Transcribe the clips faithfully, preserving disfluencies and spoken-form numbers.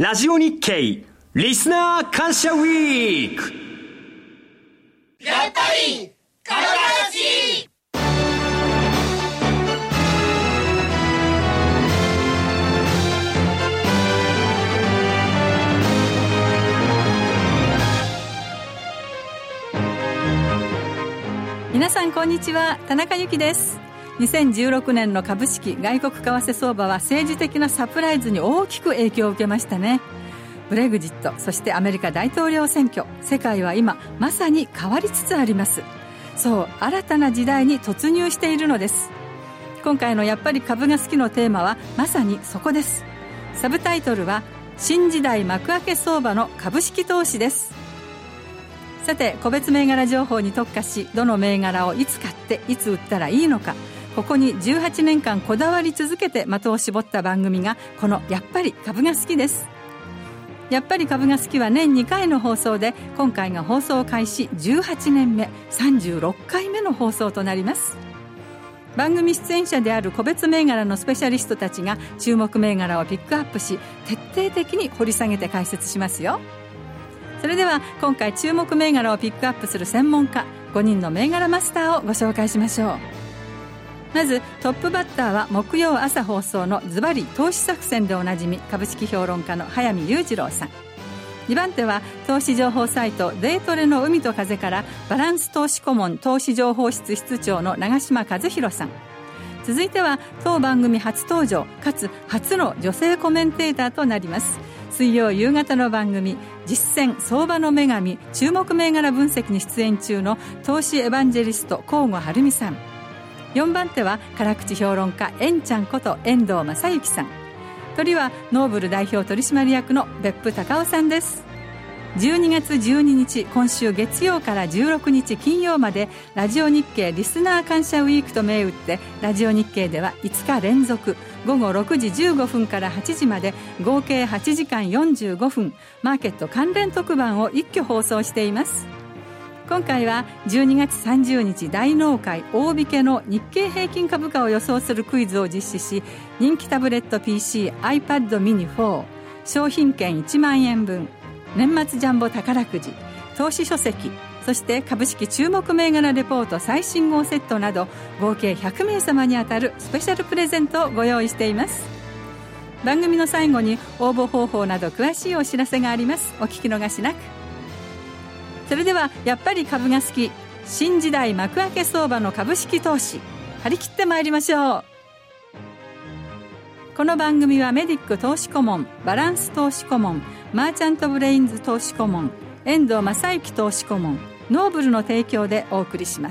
ラジオ日経リスナー感謝ウィーク。 やっぱり株が好き。 皆さんこんにちは、田中由紀です。にせんじゅうろくねんの株式外国為替相場は政治的なサプライズに大きく影響を受けましたね。ブレグジット、そしてアメリカ大統領選挙、世界は今まさに変わりつつあります。そう、新たな時代に突入しているのです。今回のやっぱり株が好きのテーマはまさにそこです。サブタイトルは新時代幕開け相場の株式投資です。さて、個別銘柄情報に特化し、どの銘柄をいつ買っていつ売ったらいいのか、ここにじゅうはちねんかんこだわり続けて的を絞った番組がこのやっぱり株が好きです。やっぱり株が好きは年にかいの放送で、今回が放送開始じゅうはちねんめ、さんじゅうろっかいめの放送となります。番組出演者である個別銘柄のスペシャリストたちが注目銘柄をピックアップし、徹底的に掘り下げて解説しますよ。それでは今回注目銘柄をピックアップする専門家ごにんの銘柄マスターをご紹介しましょう。まずトップバッターは木曜朝放送のズバリ投資作戦でおなじみ、株式評論家の早見雄二郎さん。にばん手は投資情報サイトデイトレの海と風からバランス投資顧問投資情報室室長の長島和弘さん。続いては当番組初登場かつ初の女性コメンテーターとなります。水曜夕方の番組実践相場の女神注目銘柄分析に出演中の投資エヴァンジェリスト甲吾晴美さん。よんばん手は辛口評論家えんちゃんこと遠藤正幸さん。鳥はノーブル代表取締役の別府孝夫さんです。じゅうにがつじゅうににち、今週月曜からじゅうろくにち金曜までラジオ日経リスナー感謝ウィークと銘打って、ラジオ日経ではいつか連続ごごろくじじゅうごふんからはちじまで合計はちじかんよんじゅうごふん、マーケット関連特番を一挙放送しています。今回はじゅうにがつさんじゅうにち大納会大引けの日経平均株価を予想するクイズを実施し、人気タブレット ピーシー、iPad mini フォー、商品券いちまんえんぶん、年末ジャンボ宝くじ、投資書籍、そして株式注目銘柄レポート最新号セットなど合計ひゃくめいさまに当たるスペシャルプレゼントをご用意しています。番組の最後に応募方法など詳しいお知らせがあります。お聞き逃しなく。それではやっぱり株が好き、新時代幕開け相場の株式投資、張り切ってまいりましょう。この番組はメディック投資顧問、バランス投資顧問、マーチャントブレインズ投資顧問、遠藤正幸投資顧問、ノーブルの提供でお送りします。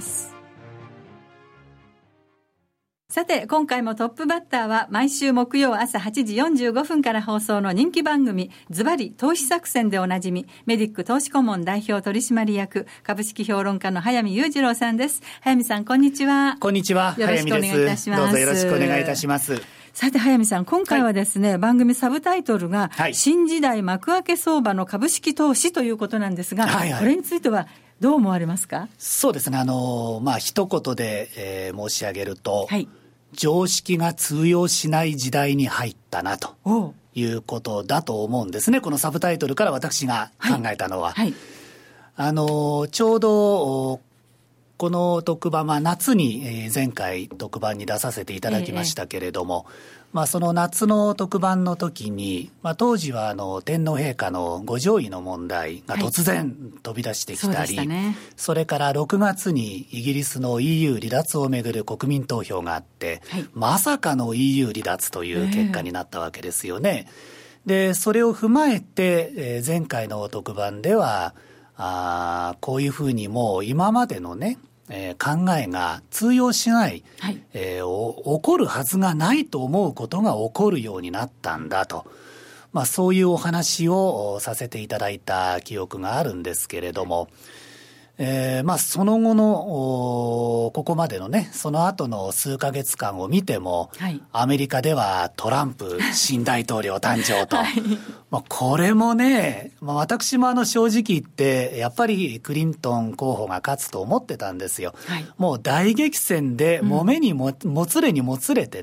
さて、今回もトップバッターは毎週木曜朝はちじよんじゅうごふんから放送の人気番組ズバリ投資作戦でおなじみ、メディック投資顧問代表取締役株式評論家の早見雄二郎さんです。早見さん、こんにちは。 こんにちは。 よろしくお願いいたします。 どうぞよろしくお願いいたします。 さて早見さん、今回はですね、はい、番組サブタイトルが、はい、新時代幕開け相場の株式投資ということなんですが、はいはい、これについてはどう思われますか？ そうですね、あのまあ一言で、えー、申し上げると、はい、常識が通用しない時代に入ったなということだと思うんですね。このサブタイトルから私が考えたのは、はいはい、あのちょうどこの特番は夏に前回特番に出させていただきましたけれども、ええ、まあ、その夏の特番の時に、まあ、当時はあの天皇陛下のご譲位の問題が突然飛び出してきたり、はい、 そ, ね、それからろくがつにイギリスの イーユー 離脱をめぐる国民投票があって、はい、まさかの イーユー 離脱という結果になったわけですよね、えー、でそれを踏まえて、えー、前回の特番ではあこういうふうにもう今までのねえー、考えが通用しない、はい、えー、起こるはずがないと思うことが起こるようになったんだと、まあ、そういうお話をさせていただいた記憶があるんですけれども、えーまあ、その後のここまでのねその後の数ヶ月間を見ても、はい、アメリカではトランプ新大統領誕生と、はい、まあ、これもね、まあ、私もあの正直言ってやっぱりクリントン候補が勝つと思ってたんですよ、はい、もう大激戦でもめにも、うん、もつれにもつれてね、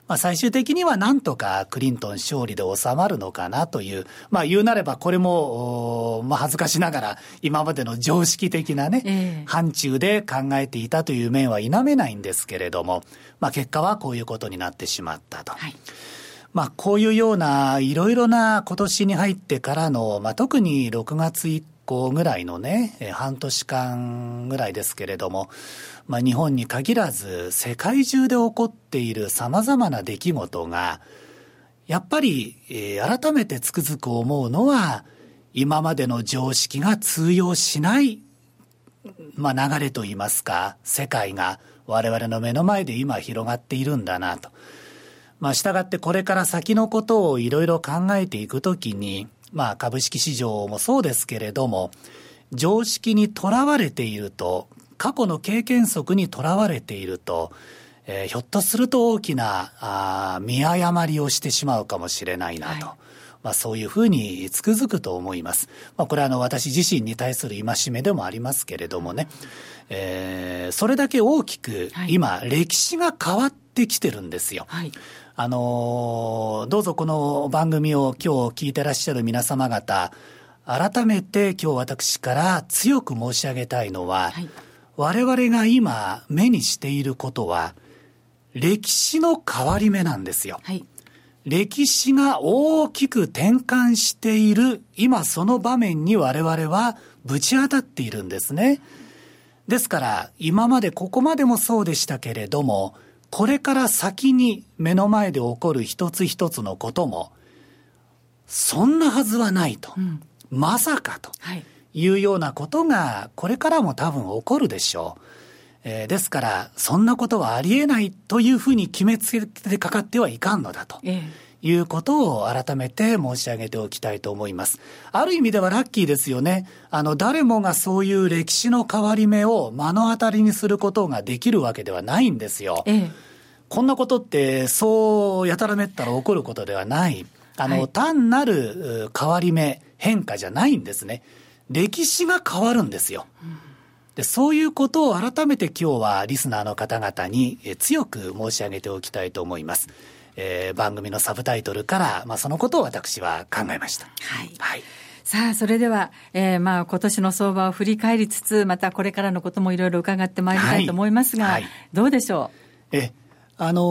まあ、最終的にはなんとかクリントン勝利で収まるのかなという、まあ、言うなればこれも、まあ、恥ずかしながら今までの常識的なね、えー、範疇で考えていたという面は否めないんですけれども、まあ、結果はこういうことになってしまったと。はい、まあ、こういうようないろいろな今年に入ってからの、まあ、特にろくがつ以降ぐらいのね、半年間ぐらいですけれども、まあ、日本に限らず世界中で起こっている様々な出来事がやっぱり、えー、改めてつくづく思うのは今までの常識が通用しない、まあ、流れといいますか世界が我々の目の前で今広がっているんだなと。まあ、したがってこれから先のことをいろいろ考えていくときに、まあ、株式市場もそうですけれども、常識にとらわれていると、過去の経験則にとらわれていると、えー、ひょっとすると大きなあ見誤りをしてしまうかもしれないなと、はい、まあ、そういうふうにつくづくと思います。まあ、これはあの私自身に対する戒めでもありますけれどもね、えー、それだけ大きく今、はい、歴史が変わってきてるんですよ。はい、あのー、どうぞこの番組を今日聞いてらっしゃる皆様方、改めて今日私から強く申し上げたいのは、はい、我々が今目にしていることは歴史の変わり目なんですよ。はい、歴史が大きく転換している今その場面に我々はぶち当たっているんですね。ですから今までここまでもそうでしたけれども、これから先に目の前で起こる一つ一つのこともそんなはずはないと、うん、まさかというようなことがこれからも多分起こるでしょう。えー、ですからそんなことはありえないというふうに決めつけてかかってはいかんのだと、ええいうことを改めて申し上げておきたいと思います。ある意味ではラッキーですよね。あの誰もがそういう歴史の変わり目を目の当たりにすることができるわけではないんですよ。ええ、こんなことってそうやたらめったら起こることではない。あの、はい、単なる変わり目変化じゃないんですね。歴史が変わるんですよ。うん、でそういうことを改めて今日はリスナーの方々に強く申し上げておきたいと思います。えー、番組のサブタイトルから、まあ、そのことを私は考えました。 はい。はい、さあ、それでは、えー、まあ、今年の相場を振り返りつつ、またこれからのこともいろいろ伺ってまいりたいと思いますが、はいはい、どうでしょう？え、あの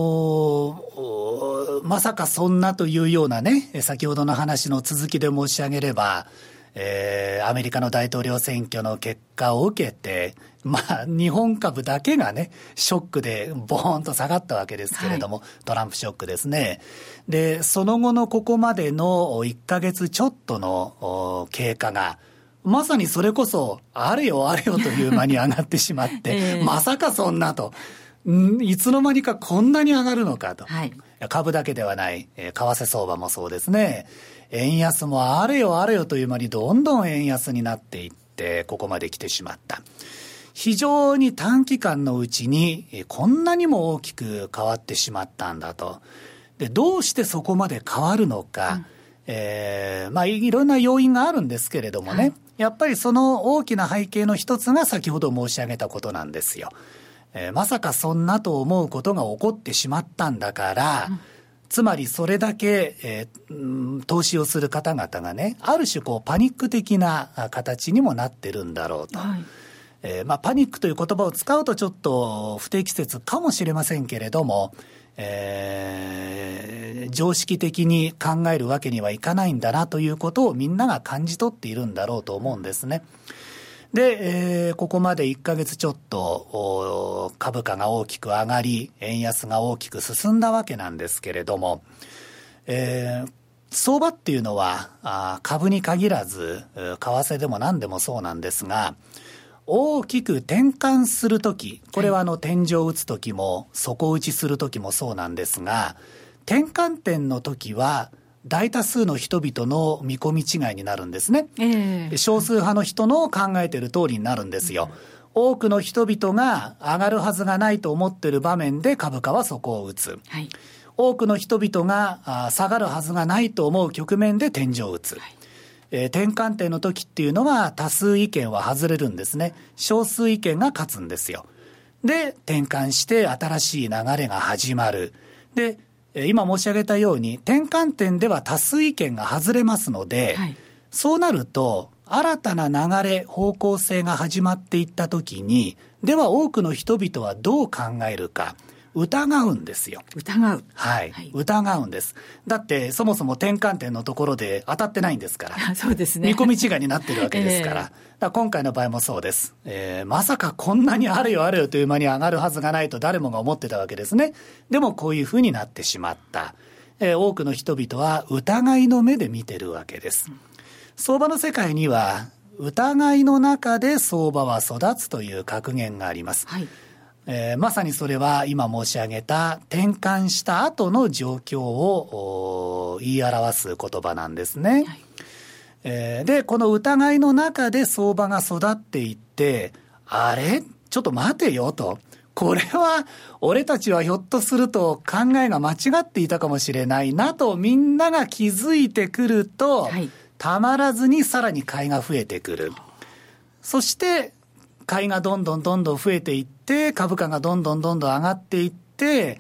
ー、まさかそんなというようなね、先ほどの話の続きで申し上げれば、えー、アメリカの大統領選挙の結果を受けて、まあ、日本株だけがね、ショックでボーンと下がったわけですけれども、はい、トランプショックですね。で、その後のここまでのいっかげつちょっとの経過が、まさにそれこそ、あれよあれよという間に上がってしまって、えー、まさかそんなと、んいつの間にかこんなに上がるのかと。はい、株だけではない、為替相場もそうですね。円安もあれよあれよという間にどんどん円安になっていって、ここまで来てしまった。非常に短期間のうちにこんなにも大きく変わってしまったんだと。で、どうしてそこまで変わるのか、うん、えー、まあいろんな要因があるんですけれどもね、はい、やっぱりその大きな背景の一つが先ほど申し上げたことなんですよ。えー、まさかそんなと思うことが起こってしまったんだから、うん、つまりそれだけ、えー、投資をする方々がね、ある種こうパニック的な形にもなってるんだろうと。はい、えーまあ、パニックという言葉を使うとちょっと不適切かもしれませんけれども、えー、常識的に考えるわけにはいかないんだなということをみんなが感じ取っているんだろうと思うんですね。で、えー、ここまでいっかげつちょっと株価が大きく上がり円安が大きく進んだわけなんですけれども、えー、相場っていうのはあ株に限らず為替でも何でもそうなんですが、大きく転換するとき、これはあの天井を打つときも底打ちするときもそうなんですが、転換点のときは大多数の人々の見込み違いになるんですね。えー、少数派の人の考えている通りになるんですよ。多くの人々が上がるはずがないと思っている場面で株価は底を打つ。はい、多くの人々が下がるはずがないと思う局面で天井を打つ。はい、えー、転換点の時っていうのは多数意見は外れるんですね。少数意見が勝つんですよ。で、転換して新しい流れが始まる。 で今申し上げたように転換点では多数意見が外れますので、はい、そうなると新たな流れ方向性が始まっていったときに、では多くの人々はどう考えるか疑うんですよ。 疑う、 はい、はい、疑うんです。だってそもそも転換点のところで当たってないんですから。 そうですね、 見込み違いになってるわけですから、えー、だから今回の場合もそうです、えー、まさかこんなにあれよあれよという間に上がるはずがないと誰もが思ってたわけですね。でもこういうふうになってしまった、えー、多くの人々は疑いの目で見てるわけです。相場の世界には疑いの中で相場は育つという格言があります、はい、えー、まさにそれは今申し上げた転換した後の状況を言い表す言葉なんですね、はい、えー、でこの疑いの中で相場が育っていって、あれちょっと待てよと、これは俺たちはひょっとすると考えが間違っていたかもしれないなとみんなが気づいてくると、はい、たまらずにさらに買いが増えてくる。そして買いがどんどんどんどん増えていって、株価がどんどんどんどん上がっていって、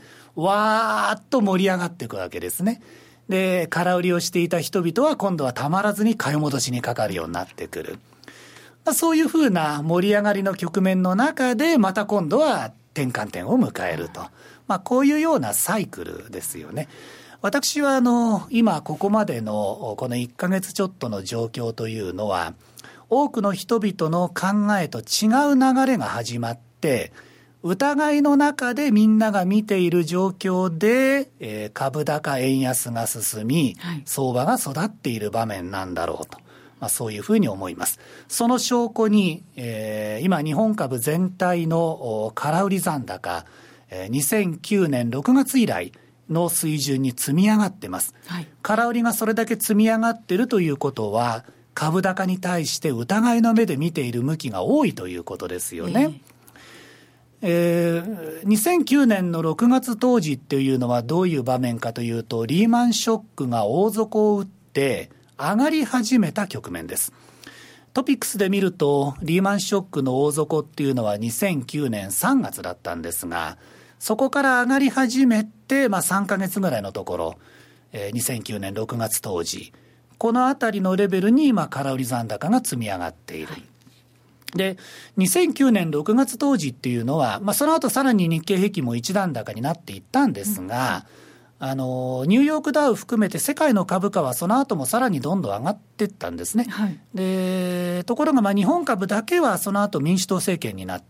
わーっと盛り上がっていくわけですね。で、空売りをしていた人々は今度はたまらずに買い戻しにかかるようになってくる。そういうふうな盛り上がりの局面の中で、また今度は転換点を迎えると。まあ、こういうようなサイクルですよね。私はあの今ここまでのこのいっかげつちょっとの状況というのは、多くの人々の考えと違う流れが始まって、疑いの中でみんなが見ている状況で、えー、株高円安が進み、はい、相場が育っている場面なんだろうと、まあ、そういうふうに思います。その証拠に、えー、今日本株全体の空売り残高、えー、にせんきゅうねんろくがつ以来の水準に積み上がってます、はい、空売りがそれだけ積み上がっているということは、株高に対して疑いの目で見ている向きが多いということですよね、えーえー、にせんきゅうねんのろくがつ当時っていうのはどういう場面かというと、リーマンショックが大底を打って上がり始めた局面です。トピックスで見るとリーマンショックの大底っていうのはにせんきゅうねんさんがつだったんですが、そこから上がり始めて、まあ、さんかげつぐらいのところ、えー、にせんきゅうねんろくがつ当時、このあたりのレベルに今空売り残高が積み上がっている、はい、でにせんきゅうねんろくがつ当時っていうのは、まあ、その後さらに日経平均も一段高になっていったんですが、うん、あのニューヨークダウ含めて世界の株価はその後もさらにどんどん上がっていったんですね、はい、でところがまあ日本株だけはその後民主党政権になって、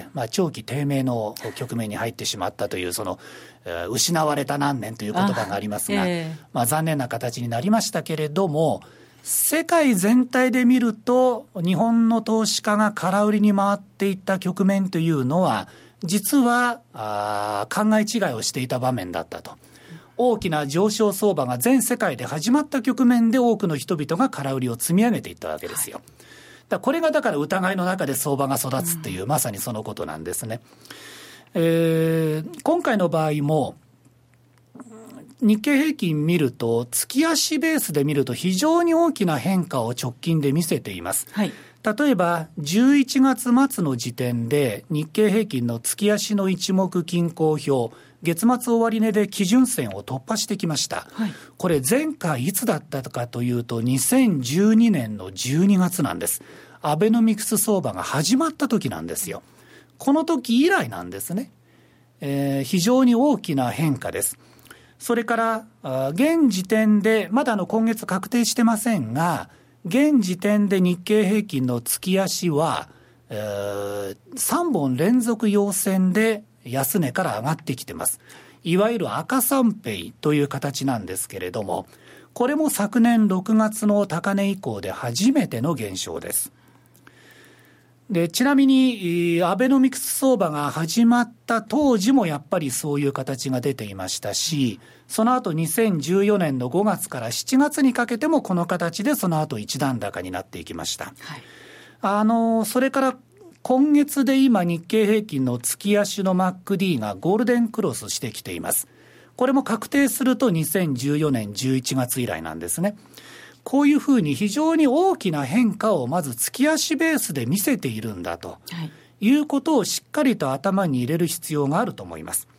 まあ、長期低迷の局面に入ってしまったという、その失われた何年という言葉がありますが、えーまあ、残念な形になりましたけれども、世界全体で見ると日本の投資家が空売りに回っていった局面というのは、実はあ考え違いをしていた場面だったと。大きな上昇相場が全世界で始まった局面で多くの人々が空売りを積み上げていったわけですよ。だからこれがだから疑いの中で相場が育つっていう、うん、まさにそのことなんですね。えー、今回の場合も日経平均見ると月足ベースで見ると非常に大きな変化を直近で見せています、はい、例えばじゅういちがつ末の時点で日経平均の月足の一目均衡表、月末終値で基準線を突破してきました、はい、これ前回いつだったかというとにせんじゅうにねんのじゅうにがつなんです。アベノミクス相場が始まった時なんですよ。この時以来なんですね、えー、非常に大きな変化です。それから現時点でまだあの今月確定してませんが、現時点で日経平均の月足は、えー、さんぼん連続陽線で安値から上がってきてます。いわゆる赤三平という形なんですけれども、これも昨年ろくがつの高値以降で初めての現象です。でちなみにアベノミクス相場が始まった当時もやっぱりそういう形が出ていましたし、その後にせんじゅうよねんのごがつからしちがつにかけてもこの形でその後一段高になっていきました、はい、あのそれから今月で今日経平均の月足の マックディー がゴールデンクロスしてきています。これも確定するとにせんじゅうよねんじゅういちがつ以来なんですね。こういうふうに非常に大きな変化をまず月足ベースで見せているんだということをしっかりと頭に入れる必要があると思います。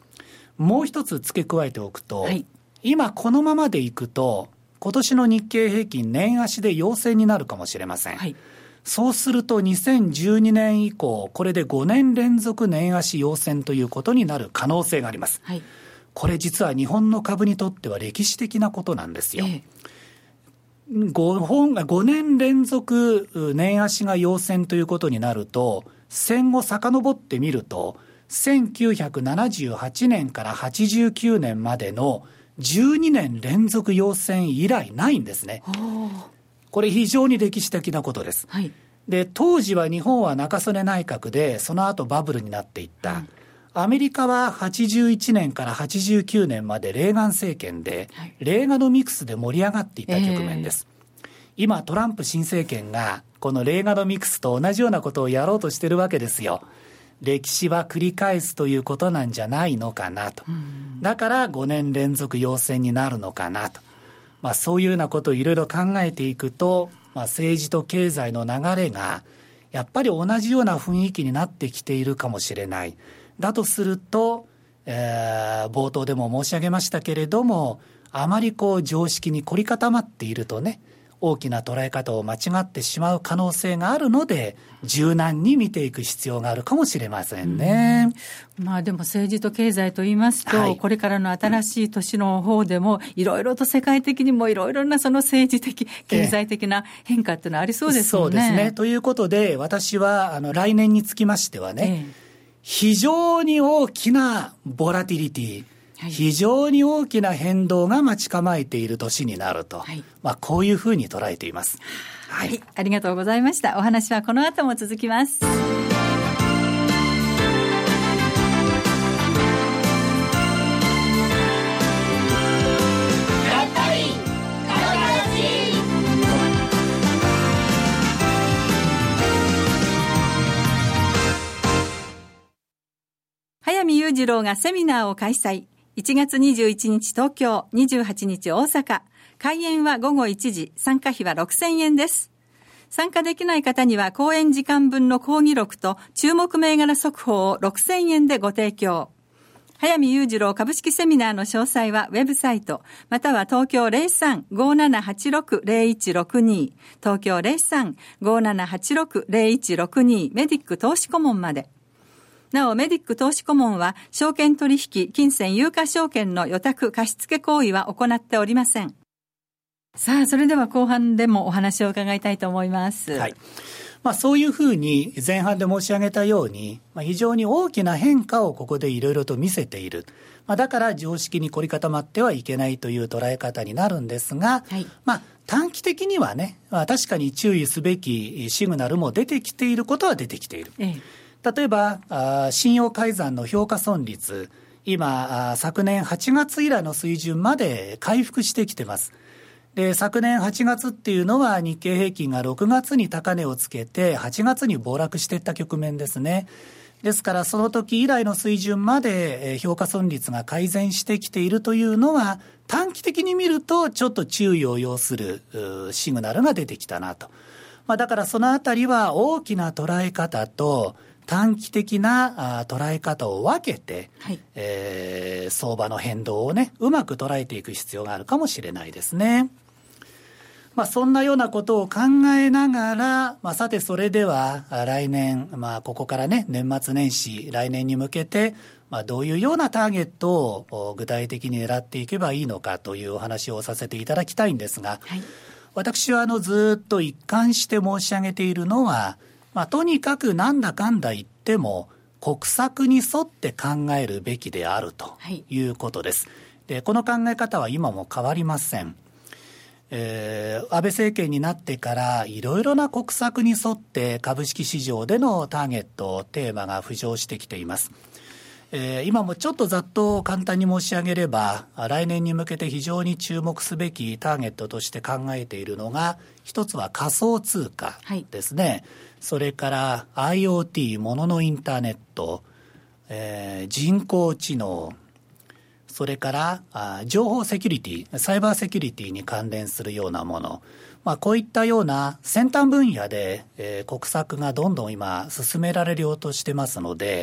もう一つ付け加えておくと、 はい、 今このままでいくと今年の日経平均年足で陽線になるかもしれません、はい、そうするとにせんじゅうにねん以降これでごねん連続年足陽線ということになる可能性があります、はい、これ実は日本の株にとっては歴史的なことなんですよ、ええ、5, 本ごねん連続年足が陽線ということになると戦後遡ってみるとせんきゅうひゃくななじゅうはちねんからはちじゅうきゅうねんまでのじゅうにねん連続陽線以来ないんですね。これ非常に歴史的なことです、はい、で当時は日本は中曽根内閣でその後バブルになっていった、うん、アメリカははちじゅういちねんからはちじゅうきゅうねんまでレーガン政権で、はい、レーガノミクスで盛り上がっていた局面です、えー、今トランプ新政権がこのレーガノミクスと同じようなことをやろうとしてるわけですよ。歴史は繰り返すということなんじゃないのかなと、うん、だからごねん連続陽線になるのかなと、まあ、そういうようなことをいろいろ考えていくと、まあ、政治と経済の流れがやっぱり同じような雰囲気になってきているかもしれない。だとすると、えー、冒頭でも申し上げましたけれども、あまりこう常識に凝り固まっているとね、大きな捉え方を間違ってしまう可能性があるので、柔軟に見ていく必要があるかもしれませんね。 うん、まあでも政治と経済と言いますと、はい、これからの新しい年の方でもいろいろと世界的にもいろいろなその政治的経済的な変化っていうのはありそうですよね。 そうですね。ということで私はあの来年につきましてはね、ええ、非常に大きなボラティリティ、はい、非常に大きな変動が待ち構えている年になると、はい、まあ、こういうふうに捉えています、 はいはい、ありがとうございました。お話はこの後も続きます。早見裕次郎がセミナーを開催。いちがつにじゅういちにち東京、にじゅうはちにち大阪。開演はごごいちじ、参加費はろくせんえんです。参加できない方には講演時間分の講義録と注目銘柄速報をろくせんえんでご提供。早見裕次郎株式セミナーの詳細はウェブサイト、または東京 ゼロさん ごーななはちろく ゼロいちろくに、東京 ゼロさん ごーななはちろく ゼロいちろくにメディック投資顧問まで。なお、メディック投資顧問は、証券取引、金銭有価証券の予託貸付行為は行っておりません。さあ、それでは後半でもお話を伺いたいと思います。 はい。まあ、そういうふうに前半で申し上げたように、まあ、非常に大きな変化をここでいろいろと見せている。まあ、だから常識に凝り固まってはいけないという捉え方になるんですが、はい、まあ、短期的にはね、まあ、確かに注意すべきシグナルも出てきていることは出てきている。ええ、例えば信用改ざんの評価損率、今昨年はちがつ以来の水準まで回復してきてます。で昨年はちがつっていうのは日経平均がろくがつに高値をつけてはちがつに暴落していった局面ですね。ですからその時以来の水準まで評価損率が改善してきているというのは短期的に見るとちょっと注意を要するシグナルが出てきたなと、まあ、だからそのあたりは大きな捉え方と短期的なあ捉え方を分けて、はい、えー、相場の変動をねうまく捉えていく必要があるかもしれないですね。まあ、そんなようなことを考えながら、まあ、さてそれでは来年、まあ、ここからね年末年始来年に向けて、まあ、どういうようなターゲットを具体的に狙っていけばいいのかというお話をさせていただきたいんですが、はい、私はあのずっと一貫して申し上げているのは、まあ、とにかくなんだかんだ言っても国策に沿って考えるべきであるということです、はい、でこの考え方は今も変わりません。えー、安倍政権になってからいろいろな国策に沿って株式市場でのターゲットテーマが浮上してきています。えー、今もちょっとざっと簡単に申し上げれば来年に向けて非常に注目すべきターゲットとして考えているのが一つは仮想通貨ですね、はい、それから アイオーティー もののインターネット、えー、人工知能、それからあ情報セキュリティ、サイバーセキュリティに関連するようなもの、まあ、こういったような先端分野で、えー、国策がどんどん今進められようとしてますので、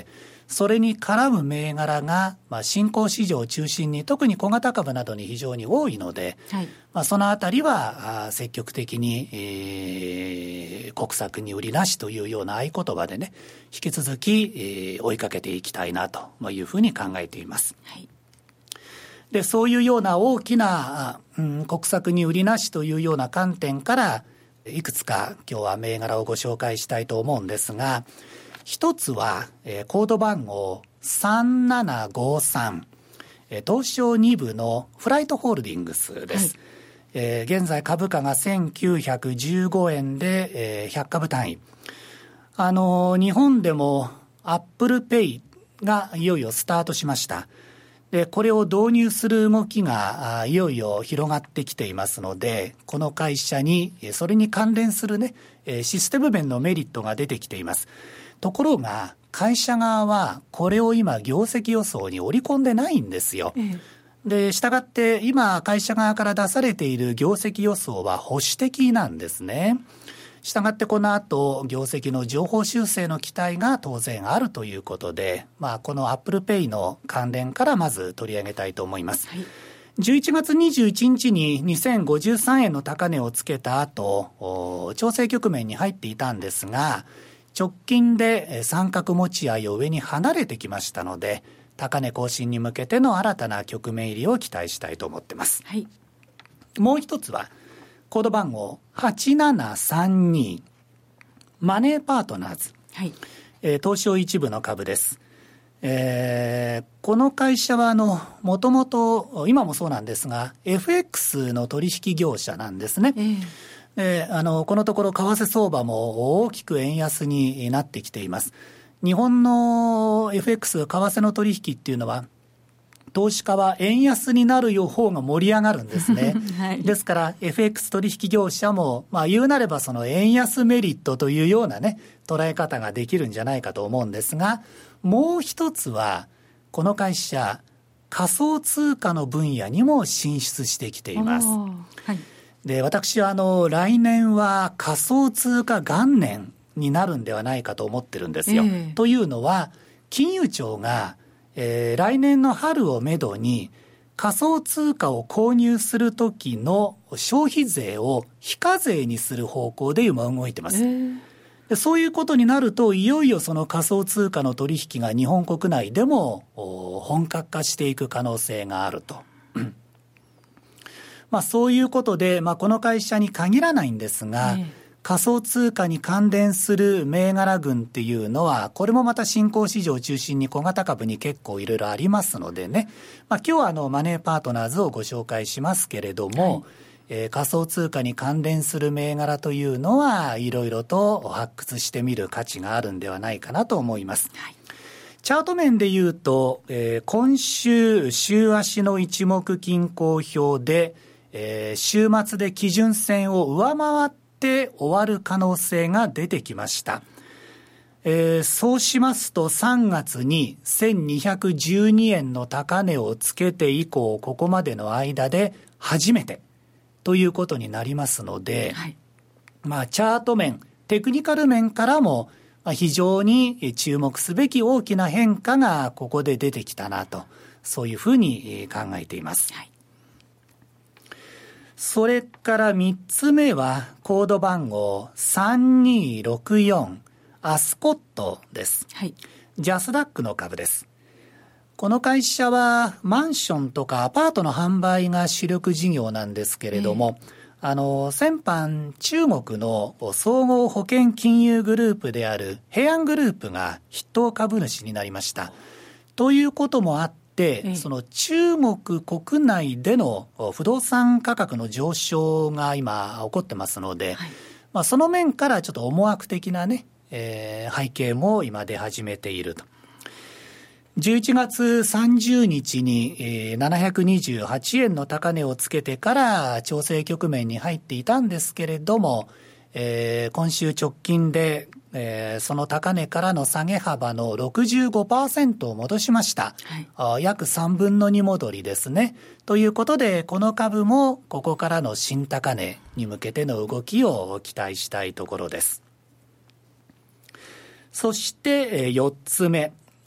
それに絡む銘柄が、まあ、新興市場を中心に特に小型株などに非常に多いので、はい、まあ、そのあたりは積極的に、えー、国策に売りなしというような合言葉でね、引き続き、えー、追いかけていきたいなというふうに考えています。はい、でそういうような大きな、うん、国策に売りなしというような観点からいくつか今日は銘柄をご紹介したいと思うんですが、一つは、えー、コード番号さんななごさん、えー、東証に部のフライトホールディングスです。はい、えー、現在株価がせんきゅうひゃくじゅうごえんで、えー、ひゃくかぶ単位。あのー、日本でもアップルペイがいよいよスタートしました。で、これを導入する動きがいよいよ広がってきていますので、この会社にそれに関連するね、システム面のメリットが出てきています。ところが会社側はこれを今業績予想に織り込んでないんですよ。うん、で、したがって今会社側から出されている業績予想は保守的なんですね。したがってこの後業績の上方修正の期待が当然あるということで、まあ、このアップルペイの関連からまず取り上げたいと思います。はい、じゅういちがつにじゅういちにちににせんごじゅうさんえんの高値をつけた後、調整局面に入っていたんですが、直近で三角持ち合いを上に離れてきましたので、高値更新に向けての新たな局面入りを期待したいと思っています。はい、もう一つはコード番号はちななさんにマネーパートナーズ、はい、えー、東証一部の株です。えー、この会社はあのもともと今もそうなんですが エフエックス の取引業者なんですね。えーえー、あのこのところ為替相場も大きく円安になってきています。日本の エフエックス 為替の取引っていうのは投資家は円安になる方が盛り上がるんですね。はい、ですから エフエックス 取引業者も、まあ、言うなればその円安メリットというようなね捉え方ができるんじゃないかと思うんですが、もう一つはこの会社仮想通貨の分野にも進出してきています。はい、で私はあの来年は仮想通貨元年になるんではないかと思ってるんですよ。えー、というのは金融庁がえー、来年の春をめどに仮想通貨を購入するときの消費税を非課税にする方向で今動いてます。でそういうことになるといよいよその仮想通貨の取引が日本国内でも本格化していく可能性があると。まあそういうことで、まあ、この会社に限らないんですが、えー仮想通貨に関連する銘柄群っていうのはこれもまた新興市場を中心に小型株に結構いろいろありますのでね、まあ、今日はあのマネーパートナーズをご紹介しますけれども、はい、えー、仮想通貨に関連する銘柄というのはいろいろと発掘してみる価値があるんではないかなと思います。はい、チャート面でいうと、えー、今週週足の一目均衡表で、えー、週末で基準線を上回ってで終わる可能性が出てきました。えー、そうしますとさんがつにせんにひゃくじゅうにえんの高値をつけて以降ここまでの間で初めてということになりますので、はい、まあチャート面テクニカル面からも非常に注目すべき大きな変化がここで出てきたなと、そういうふうに考えています。はい、それからみっつめはコード番号さんにろくよんアスコットです。はい、ジャスダックの株です。この会社はマンションとかアパートの販売が主力事業なんですけれども、えー、あの先般中国の総合保険金融グループである平安グループが筆頭株主になりました。ということもあってでその中国国内での不動産価格の上昇が今起こってますので、はい、まあ、その面からちょっと思惑的なね、えー、背景も今出始めていると。じゅういちがつさんじゅうにちに、えー、ななひゃくにじゅうはちえんの高値をつけてから調整局面に入っていたんですけれども、えー、今週直近でえー、その高値からの下げ幅の ろくじゅうごパーセント を戻しました。はい、約さんぶんのに戻りですね。ということでこの株もここからの新高値に向けての動きを期待したいところです。そしてよっつめ、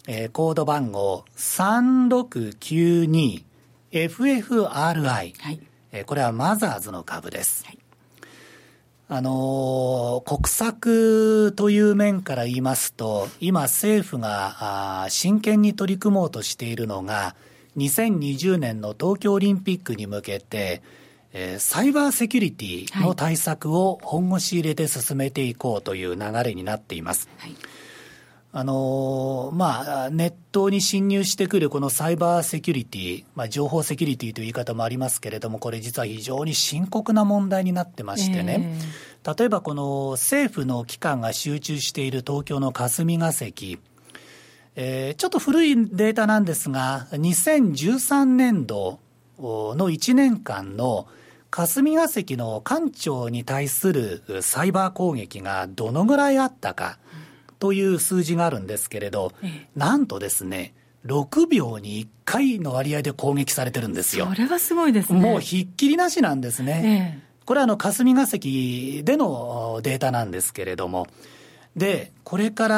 えー、コード番号 さんろくきゅうにエフエフアールアイ、はい、えー、これはマザーズの株です。はい、あのー、国策という面から言いますと、今政府が真剣に取り組もうとしているのが、にせんにじゅうねんの東京オリンピックに向けて、えー、サイバーセキュリティの対策を本腰入れて進めていこうという流れになっています。はい、あのー、まあ、ネットに侵入してくるこのサイバーセキュリティ、まあ、情報セキュリティという言い方もありますけれども、これ実は非常に深刻な問題になってましてね、えー、例えばこの政府の機関が集中している東京の霞が関、えー、ちょっと古いデータなんですが、にせんじゅうさんねんどのいちねんかんの霞が関の官庁に対するサイバー攻撃がどのぐらいあったかという数字があるんですけれど、ええ、なんとですね、ろくびょうにいっかいの割合で攻撃されてるんですよ。 それはすごいですね。 もうひっきりなしなんですね。ええ、これはあの霞が関でのデータなんですけれども、で、これから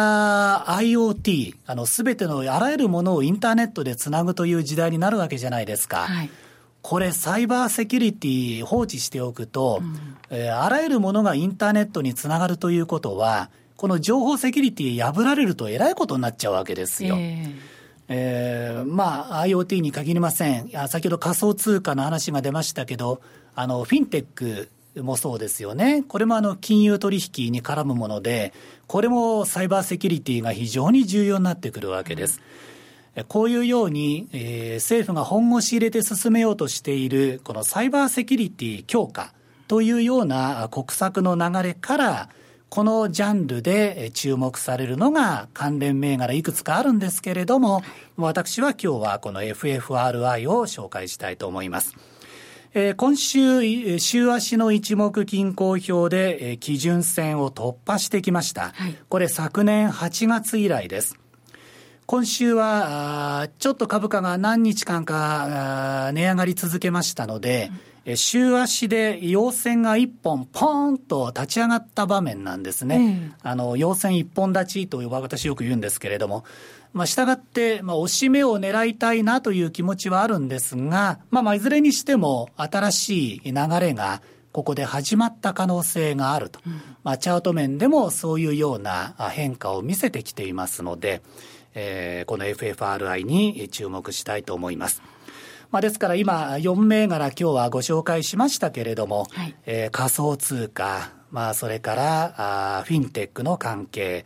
IoT、あの、すべてのあらゆるものをインターネットでつなぐという時代になるわけじゃないですか。はい、これ、サイバーセキュリティ放置しておくと、うん、えー、あらゆるものがインターネットにつながるということは、この情報セキュリティ破られるとえらいことになっちゃうわけですよ。えーえー、まあ IoT に限りません。先ほど仮想通貨の話が出ましたけど、あのフィンテックもそうですよね。これもあの金融取引に絡むもので、これもサイバーセキュリティが非常に重要になってくるわけです。うん、こういうように、えー、政府が本腰入れて進めようとしているこのサイバーセキュリティ強化というような国策の流れから、このジャンルで注目されるのが関連銘柄いくつかあるんですけれども、私は今日はこの エフエフアールアイ を紹介したいと思います。えー、今週、週足の一目均衡表で、えー、基準線を突破してきました。はい、これ昨年はちがつ以来です。今週はちょっと株価が何日間か値上がり続けましたので、うん、週足で陽線がいっぽんポーンと立ち上がった場面なんですね。うん、あの陽線一本立ちと私よく言うんですけれども、まあ、したがって、まあ、押し目を狙いたいなという気持ちはあるんですが、まあ、まあいずれにしても新しい流れがここで始まった可能性があると、うん、まあ、チャート面でもそういうような変化を見せてきていますので、えー、この エフエフアールアイ に注目したいと思います。まあ、ですから今よん銘柄今日はご紹介しましたけれども、はい、えー、仮想通貨、まあ、それからあフィンテックの関係、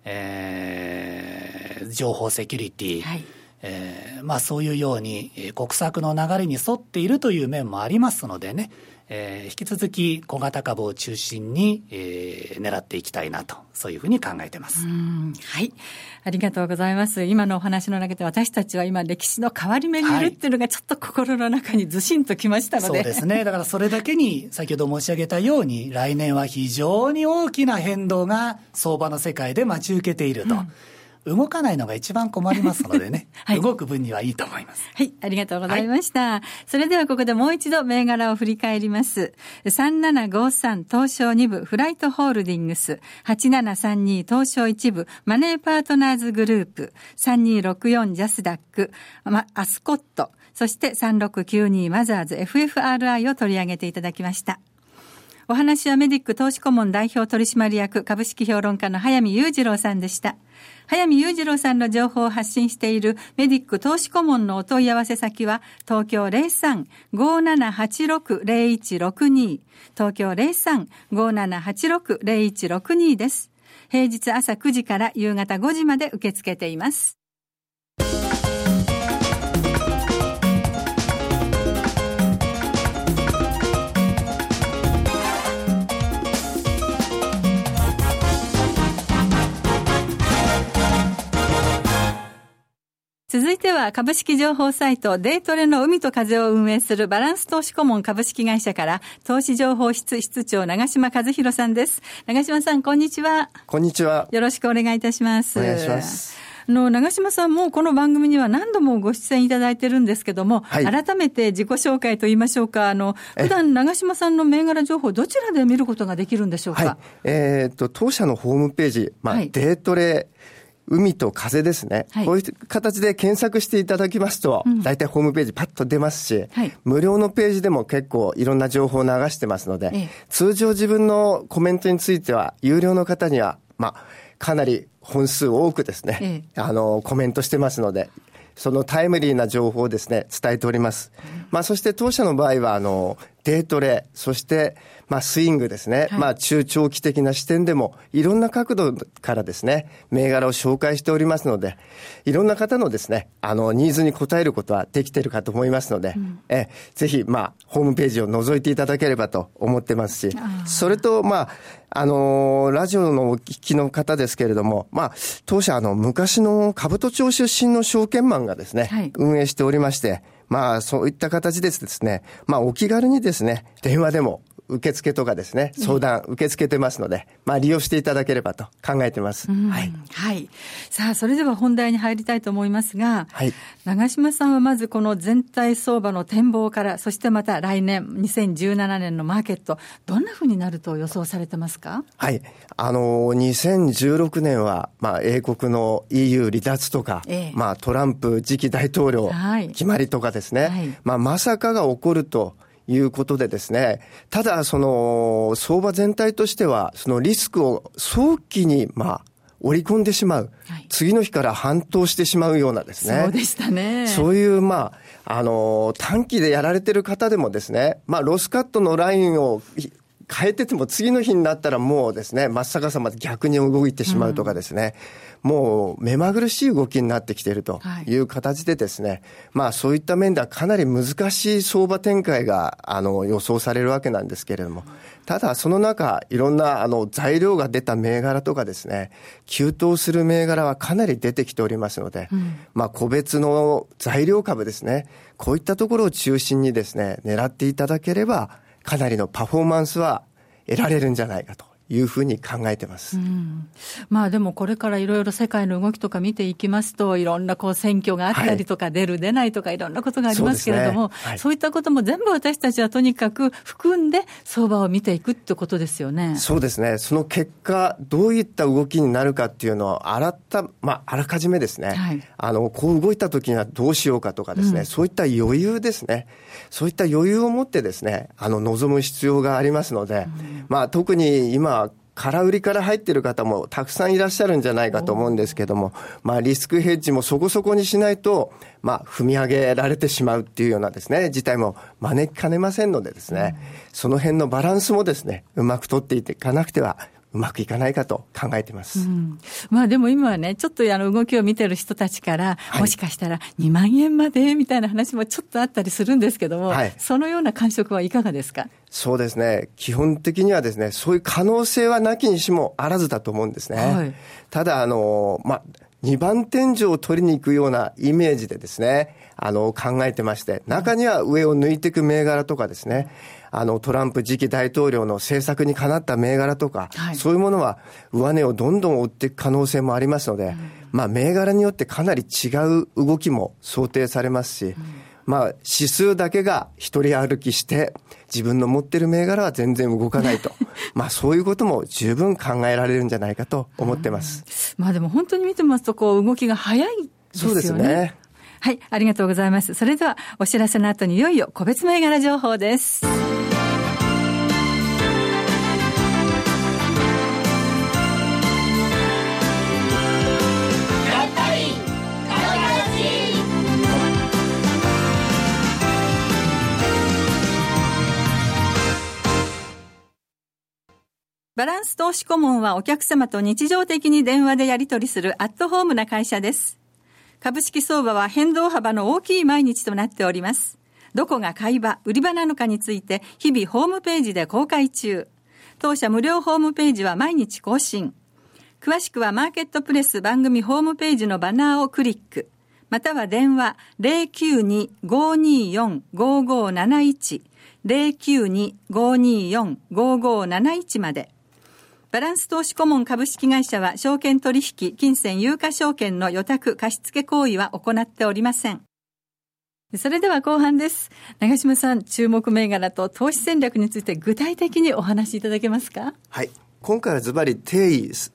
えー、情報セキュリティ、はい、えーまあ、そういうように国策の流れに沿っているという面もありますのでね、えー、引き続き小型株を中心に、えー、狙っていきたいなと、そういうふうに考えています。 うん、はい、ありがとうございます。今のお話の中で私たちは今歴史の変わり目にいるっていうのがちょっと心の中にずしんときましたので、はい、 そうですね。だからそれだけに先ほど申し上げたように来年は非常に大きな変動が相場の世界で待ち受けていると、うん、動かないのが一番困りますのでね、はい、動く分にはいいと思います。 はい、ありがとうございました。はい、それではここでもう一度銘柄を振り返ります。さんななごさん東証に部フライトホールディングス、はちななさんに東証いち部マネーパートナーズグループ、さんにろくよんジャスダック、ま、アスコット、そしてさんろくきゅうにマザーズ エフエフアールアイ を取り上げていただきました。お話はメディック投資顧問代表取締役株式評論家の早見雄二郎さんでした。早見雄二郎さんの情報を発信しているメディック投資顧問のお問い合わせ先は東京 ゼロさん ごーななはちろく ゼロいちろくに 東京 ゼロさん ごーななはちろく ゼロいちろくにです。平日朝くじから夕方ごじまで受け付けています。続いては株式情報サイトデイトレの海と風を運営するバランス投資顧問株式会社から投資情報室室長長嶋和弘さんです。長嶋さん、こんにちは。 こんにちは。 よろしくお願いいたします。 お願いします。 あの長嶋さんもこの番組には何度もご出演いただいてるんですけども、はい、改めて自己紹介といいましょうか。あの普段長嶋さんの銘柄情報どちらで見ることができるんでしょうか。 はい、えー、と当社のホームページ、まあはい、デイトレ海と風ですね、はい、こういう形で検索していただきますと、うん、大体ホームページパッと出ますし、はい、無料のページでも結構いろんな情報を流してますので、ええ、通常自分のコメントについては有料の方には、まあ、かなり本数多くですね、ええ、あのコメントしてますので、そのタイムリーな情報をですね伝えております、うん、まあ、そして当社の場合はあのデートレ、そしてまあスイングですね、はい、まあ中長期的な視点でもいろんな角度からですね銘柄を紹介しておりますので、いろんな方のですねあのニーズに応えることはできているかと思いますので、うん、えぜひまあホームページを覗いていただければと思ってますし、それとまああのー、ラジオのお聞きの方ですけれども、まあ当社あの昔の兜町出身の証券マンがですね、はい、運営しておりまして、まあそういった形でですね、まあお気軽にですね電話でも受付とかですね相談受け付けてますので、まあ利用していただければと考えてます、 はい、はい。さあそれでは本題に入りたいと思いますが、はい、長嶋さんはまずこの全体相場の展望から、そしてまた来年にせんじゅうななねんのマーケット、どんなふうになると予想されてますか？ はい、あのにせんじゅうろくねんはまあ英国の イーユー 離脱とか、ええ、まあトランプ次期大統領決まりとかですね、はい、まあまさかが起こるということでですね、ただその相場全体としてはそのリスクを早期にまあ織り込んでしまう、はい、次の日から反騰してしまうようなですね、 そうでしたね、 そういうまああの短期でやられてる方でもですね、まあロスカットのラインを変えてても次の日になったらもうですね真っ逆さまで逆に動いてしまうとかですね、うん、もう目まぐるしい動きになってきているという形でですね、はい、まあそういった面ではかなり難しい相場展開があの予想されるわけなんですけれども、ただその中いろんなあの材料が出た銘柄とかですね急騰する銘柄はかなり出てきておりますので、うん、まあ個別の材料株ですね、こういったところを中心にですね狙っていただければかなりのパフォーマンスは得られるんじゃないかというふうに考えてます、うん、 まあでもこれからいろいろ世界の動きとか見ていきますと、いろんなこう選挙があったりとか、はい、出る出ないとかいろんなことがありますけれども、 そうですね、はい、そういったことも全部私たちはとにかく含んで相場を見ていくってことですよね。 そうですね、その結果どういった動きになるかっていうのをあらった、まあ、あらかじめですね、はい、あのこう動いた時にはどうしようかとかですね、うん、そういった余裕ですね、そういった余裕を持ってですねあの望む必要がありますので、うん、まあ特に今空売りから入っている方もたくさんいらっしゃるんじゃないかと思うんですけども、まあリスクヘッジもそこそこにしないと、まあ踏み上げられてしまうっていうようなですね、事態も招きかねませんのでですね、その辺のバランスもですね、うまく取っていかなくてはうまくいかないかと考えています、うん、 まあでも今はねちょっとあの動きを見てる人たちから、はい、もしかしたらにまんえんまでみたいな話もちょっとあったりするんですけども、はい、そのような感触はいかがですか？ そうですね、基本的にはですねそういう可能性はなきにしもあらずだと思うんですね、はい、ただあのまあにばん天井を取りに行くようなイメージでですねあの考えてまして、中には上を抜いていく銘柄とかですね、あのトランプ次期大統領の政策にかなった銘柄とか、はい、そういうものは上値をどんどん追っていく可能性もありますので、うん、まあ銘柄によってかなり違う動きも想定されますし、うん、まあ指数だけが一人歩きして自分の持ってる銘柄は全然動かないとまあそういうことも十分考えられるんじゃないかと思ってます、 うん、まあでも本当に見てますとこう動きが早いですよね。 そうですね、 はい、ありがとうございます。それではお知らせの後にいよいよ個別銘柄情報です。バランス投資顧問はお客様と日常的に電話でやり取りするアットホームな会社です。株式相場は変動幅の大きい毎日となっております。どこが買い場、売り場なのかについて日々ホームページで公開中。当社無料ホームページは毎日更新。詳しくはマーケットプレス番組ホームページのバナーをクリック。または電話 ゼロきゅうに ごーにーよん ごーごーなないち ゼロきゅうに ごーにーよん ごーごーなないちまで。バランス投資顧問株式会社は証券取引、金銭有価証券の予託貸付行為は行っておりません。それでは後半です。長嶋さん、注目銘柄と投資戦略について具体的にお話しいただけますか？ はい。今回はズバリ定位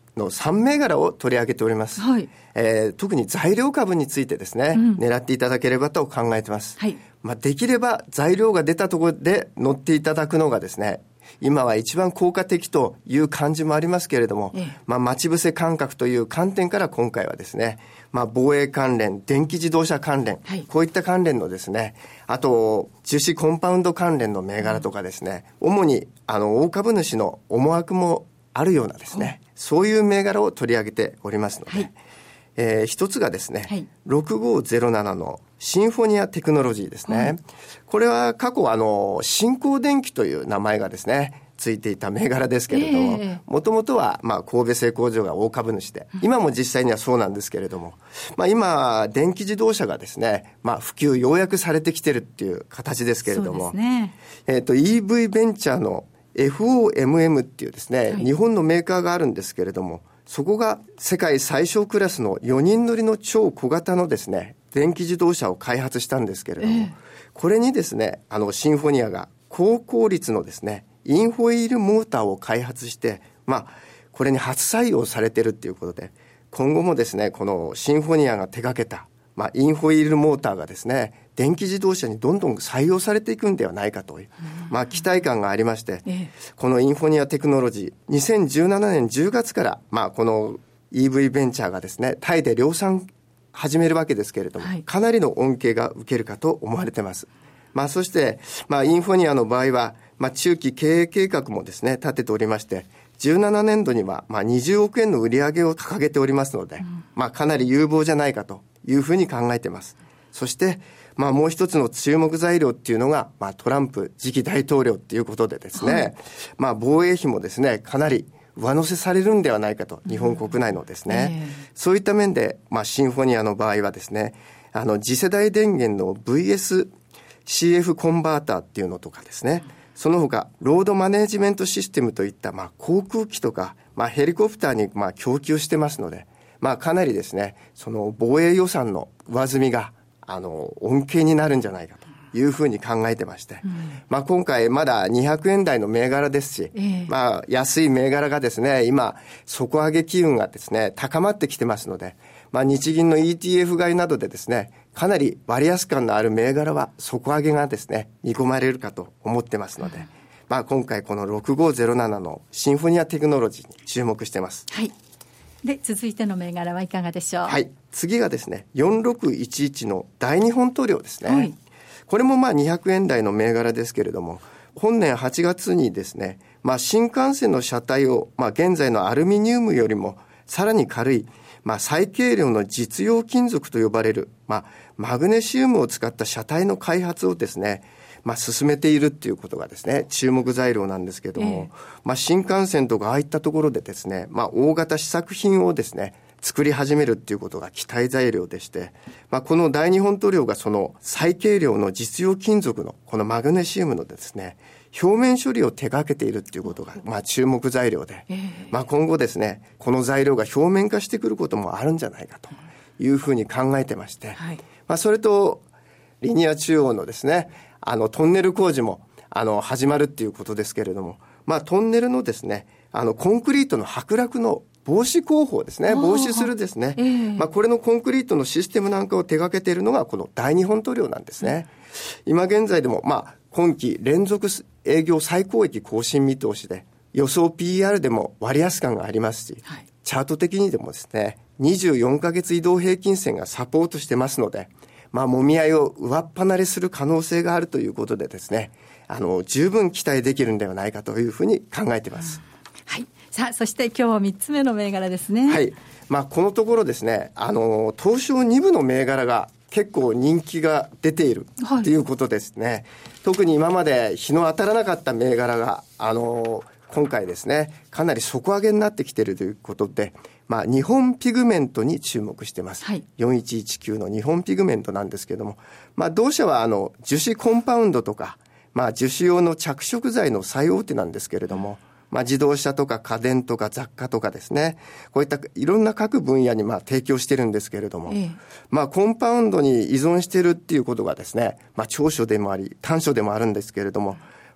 のさん銘柄を取り上げております、はいえー、特に材料株についてですね、うん、狙っていただければと考えています、はいまあ、できれば材料が出たところで乗っていただくのがですね、今は一番効果的という感じもありますけれども、ええまあ、待ち伏せ感覚という観点から今回はですね、まあ、防衛関連、電気自動車関連、はい、こういった関連のですね、あと樹脂コンパウンド関連の銘柄とかですね、うん、主にあの大株主の思惑もあるようなですね、そういう銘柄を取り上げておりますので、はいえー、一つがですね、はい、ろくごゼロななのシンフォニアテクノロジーですね、はい、これは過去あの新興電機という名前がですねついていた銘柄ですけれども、もともとはまあ神戸製鋼所が大株主で、今も実際にはそうなんですけれども、まあ、今電気自動車がですね、まあ、普及ようやくされてきてるっていう形ですけれども、そうですね、えーと、イーブイ ベンチャーの エフオーエムエム っていうですね、はい、日本のメーカーがあるんですけれども、そこが世界最小クラスのよにん乗りの超小型のですね電気自動車を開発したんですけれども、えー、これにですねあのシンフォニアが高効率のですねインフォイールモーターを開発して、まあ、これに初採用されているということで、今後もですねこのシンフォニアが手掛けた、まあ、インフォイールモーターがですね電気自動車にどんどん採用されていくんではないかという、まあ、期待感がありまして、ええ、このインフォニアテクノロジーにせんじゅうななねんじゅうがつから、まあ、この イーブイ ベンチャーがですねタイで量産始めるわけですけれども、はい、かなりの恩恵が受けるかと思われています。まあ、そして、まあ、インフォニアの場合は、まあ、中期経営計画もですね立てておりまして、じゅうななねんどにはまあにじゅうおくえんの売り上げを掲げておりますので、うん、まあ、かなり有望じゃないかというふうに考えています。そしてまあ、もう一つの注目材料っていうのが、まあ、トランプ次期大統領っていうことでですね、はい、まあ、防衛費もですねかなり上乗せされるんではないかと、日本国内のですね、うんえー、そういった面で、まあ、シンフォニアの場合はですね、あの次世代電源の ブイエスシーエフ コンバーターっていうのとかですね、その他ロードマネジメントシステムといった、まあ、航空機とか、まあ、ヘリコプターにまあ供給してますので、まあ、かなりですねその防衛予算の上積みがあの恩恵になるんじゃないかというふうに考えてまして、うんまあ、今回まだにひゃくえん台の銘柄ですし、えーまあ、安い銘柄がですね今底上げ機運がですね高まってきてますので、まあ、日銀の イーティーエフ 買いなどでですねかなり割安感のある銘柄は底上げがですね見込まれるかと思ってますので、うんまあ、今回このろくごゼロななのシンフォニアテクノロジーに注目してます。 はい、で続いての銘柄はいかがでしょう。 はい、次がですねよんろくいちいちの大日本塗料ですね、はい、これもまあにひゃくえん台の銘柄ですけれども、本年はちがつにですね、まあ、新幹線の車体を、まあ、現在のアルミニウムよりもさらに軽い、まあ、最軽量の実用金属と呼ばれる、まあ、マグネシウムを使った車体の開発をですねまあ、進めているっていうことがですね注目材料なんですけども、えーまあ、新幹線とかああいったところでですね、まあ、大型試作品をですね作り始めるっていうことが期待材料でして、まあ、この大日本塗料がその最軽量の実用金属のこのマグネシウムのですね表面処理を手掛けているっていうことがまあ注目材料で、えーまあ、今後ですねこの材料が表面化してくることもあるんじゃないかというふうに考えてまして、はいまあ、それとリニア中央のですねあのトンネル工事もあの始まるっていうことですけれども、まあ、トンネルのですねあのコンクリートの剥落の防止工法ですね防止するですね、えーまあ、これのコンクリートのシステムなんかを手掛けているのがこの大日本塗料なんですね、うん、今現在でも、まあ、今期連続営業最高益更新見通しで予想 ピーイーアール でも割安感がありますし、はい、チャート的にでもですねにじゅうよんかげつ移動平均線がサポートしてますので、まあ、もみ合いを上っ離れする可能性があるということでですね、あの十分期待できるんではないかというふうに考えています、 うんはい、さあそして今日はみっつめの銘柄ですね。 はい、まあ、このところですねあの東証に部の銘柄が結構人気が出ているということですね、はい、特に今まで日の当たらなかった銘柄があの今回ですねかなり底上げになってきているということで、まあ、日本ピグメントに注目してます、はい、よんいちいちきゅうの日本ピグメントなんですけども、まあ、同社はあの樹脂コンパウンドとか、まあ、樹脂用の着色剤の最大手なんですけれども、まあ、自動車とか家電とか雑貨とかですねこういったいろんな各分野にまあ提供してるんですけれども、ええまあ、コンパウンドに依存してるっていうことがですね、まあ、長所でもあり短所でもあるんですけれども、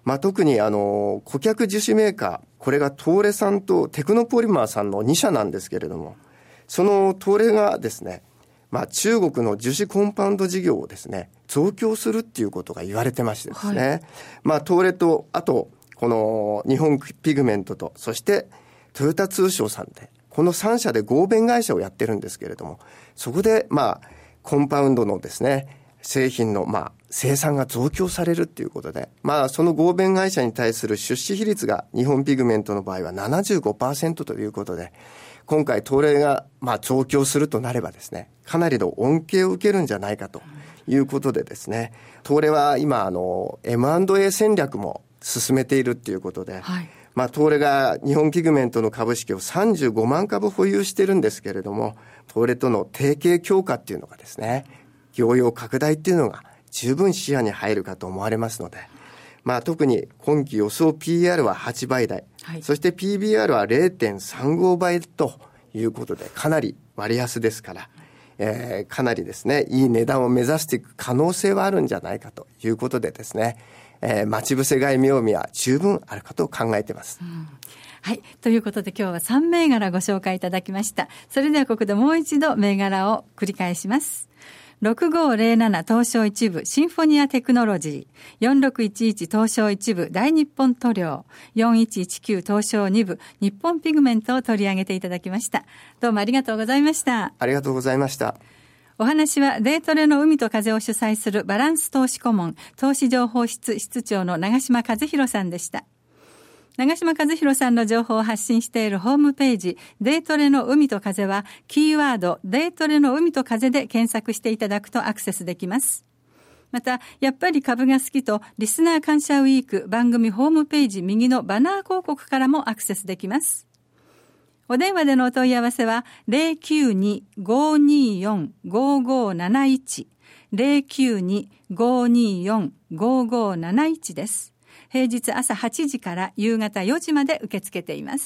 まあ、特にあの顧客樹脂メーカー、これが東レさんとテクノポリマーさんのにしゃなんですけれども、その東レがですね、まあ、中国の樹脂コンパウンド事業をですね増強するっていうことが言われてましてですね、はい、まあ、東レとあとこの日本ピグメントとそしてトヨタ通商さんでこのさんしゃで合弁会社をやってるんですけれども、そこでまあコンパウンドのですね製品のまあ生産が増強されるっていうことで、まあその合弁会社に対する出資比率が日本ピグメントの場合は ななじゅうごパーセント ということで、今回東レがまあ増強するとなればですね、かなりの恩恵を受けるんじゃないかということでですね、東レは今あの エムアンドエー 戦略も進めているっていうことで、はい、まあ東レが日本ピグメントの株式をさんじゅうごまんかぶ保有してるんですけれども、東レとの提携強化っていうのがですね、業用拡大っていうのが十分視野に入るかと思われますので、まあ、特に今期予想 ピーイーアール ははちばいだい、はい、そして ピービーアール は れいてんさんごばいということで、かなり割安ですから、えー、かなりですねいい値段を目指していく可能性はあるんじゃないかということでですね、えー、待ち伏せ買い妙味は十分あるかと考えています、うん、 はい。ということで今日はさんめいがらご紹介いただきました。それではここでもう一度銘柄を繰り返します。ろくごーぜろなな東証一部シンフォニアテクノロジー、よんろくいちいち東証一部大日本塗料、よんいちいちきゅう東証に部日本ピグメントを取り上げていただきました。どうもありがとうございました。 ありがとうございました。 お話はデイトレの海と風を主催するバランス投資顧問投資情報室室長の長島和弘さんでした。長島和弘さんの情報を発信しているホームページデイトレの海と風はキーワードデイトレの海と風で検索していただくとアクセスできます。またやっぱり株が好きとリスナー感謝ウィーク番組ホームページ右のバナー広告からもアクセスできます。お電話でのお問い合わせは ゼロきゅうに ごーにーよん ごーごーなないち ゼロきゅうに ごーにーよん ごーごーなないち です。平日朝はちじから夕方よじまで受け付けています。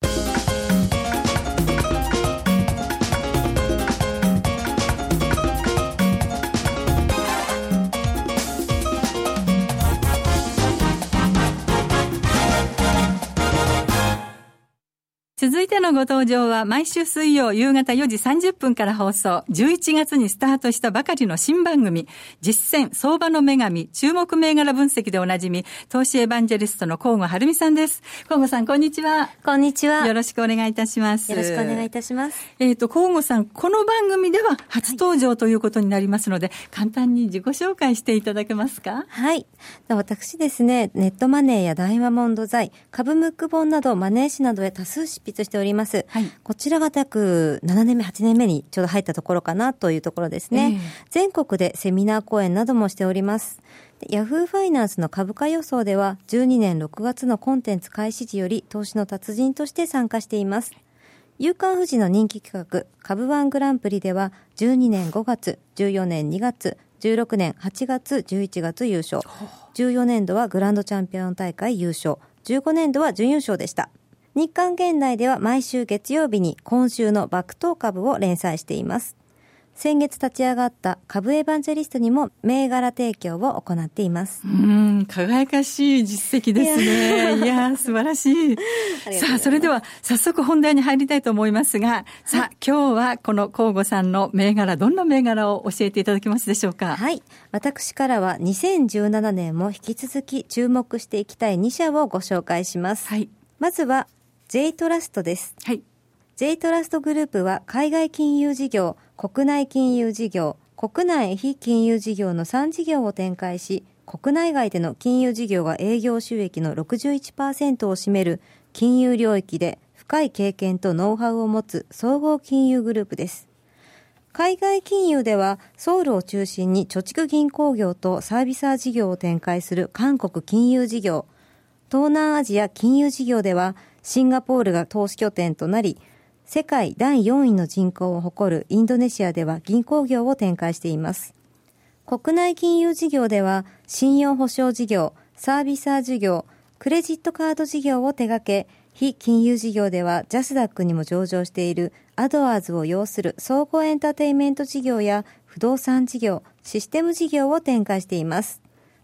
続いてのご登場は毎週水曜夕方よじさんじゅっぷんから放送、じゅういちがつにスタートしたばかりの新番組、実践相場の女神注目銘柄分析でおなじみ投資エヴァンジェリストの甲賀晴美さんです。甲賀さんこんにちは。 こんにちは。 よろしくお願いいたします。 よろしくお願いいたします。 えっと甲賀さん、この番組では初登場ということになりますので、はい、簡単に自己紹介していただけますか。 はい。私ですね、ネットマネーやダイヤモンド財、株ムック本などマネー誌などへ多数執筆しております。はい、こちらが約ななねんめはちねんめにちょうど入ったところかなというところですね、えー、全国でセミナー講演などもしております。ヤフーファイナンスの株価予想ではじゅうにねんろくがつのコンテンツ開始時より投資の達人として参加しています。夕刊フジの人気企画株ワングランプリではじゅうにねんごがつ、じゅうよねんにがつ、じゅうろくねんはちがつ、じゅういちがつ優勝、じゅうよねんどはグランドチャンピオン大会優勝、じゅうごねんどは準優勝でした。日刊現代では毎週月曜日に今週の爆投株を連載しています。先月立ち上がった株エヴァンジェリストにも銘柄提供を行っています。 うーん、輝かしい実績ですね。いや, いや素晴らしい。さあ、それでは早速本題に入りたいと思いますが、さあ今日はこの甲賀さんの銘柄、どんな銘柄を教えていただけますでしょうか。 はい、私からはにせんじゅうななねんも引き続き注目していきたいにしゃをご紹介します。はい、まずはJ トラストです。はい。J トラストグループは海外金融事業、国内金融事業、国内非金融事業のさん事業を展開し、国内外での金融事業が営業収益の ろくじゅういちパーセント を占める金融領域で深い経験とノウハウを持つ総合金融グループです。海外金融ではソウルを中心に貯蓄銀行業とサービサー事業を展開する韓国金融事業、東南アジア金融事業ではシンガポールが投資拠点となり、世界だいよんいの人口を誇るインドネシアでは銀行業を展開しています。国内金融事業では信用保証事業、サービサー事業、クレジットカード事業を手掛け、非金融事業ではジャスダックにも上場しているアドワーズを擁する総合エンターテインメント事業や不動産事業、システム事業を展開しています。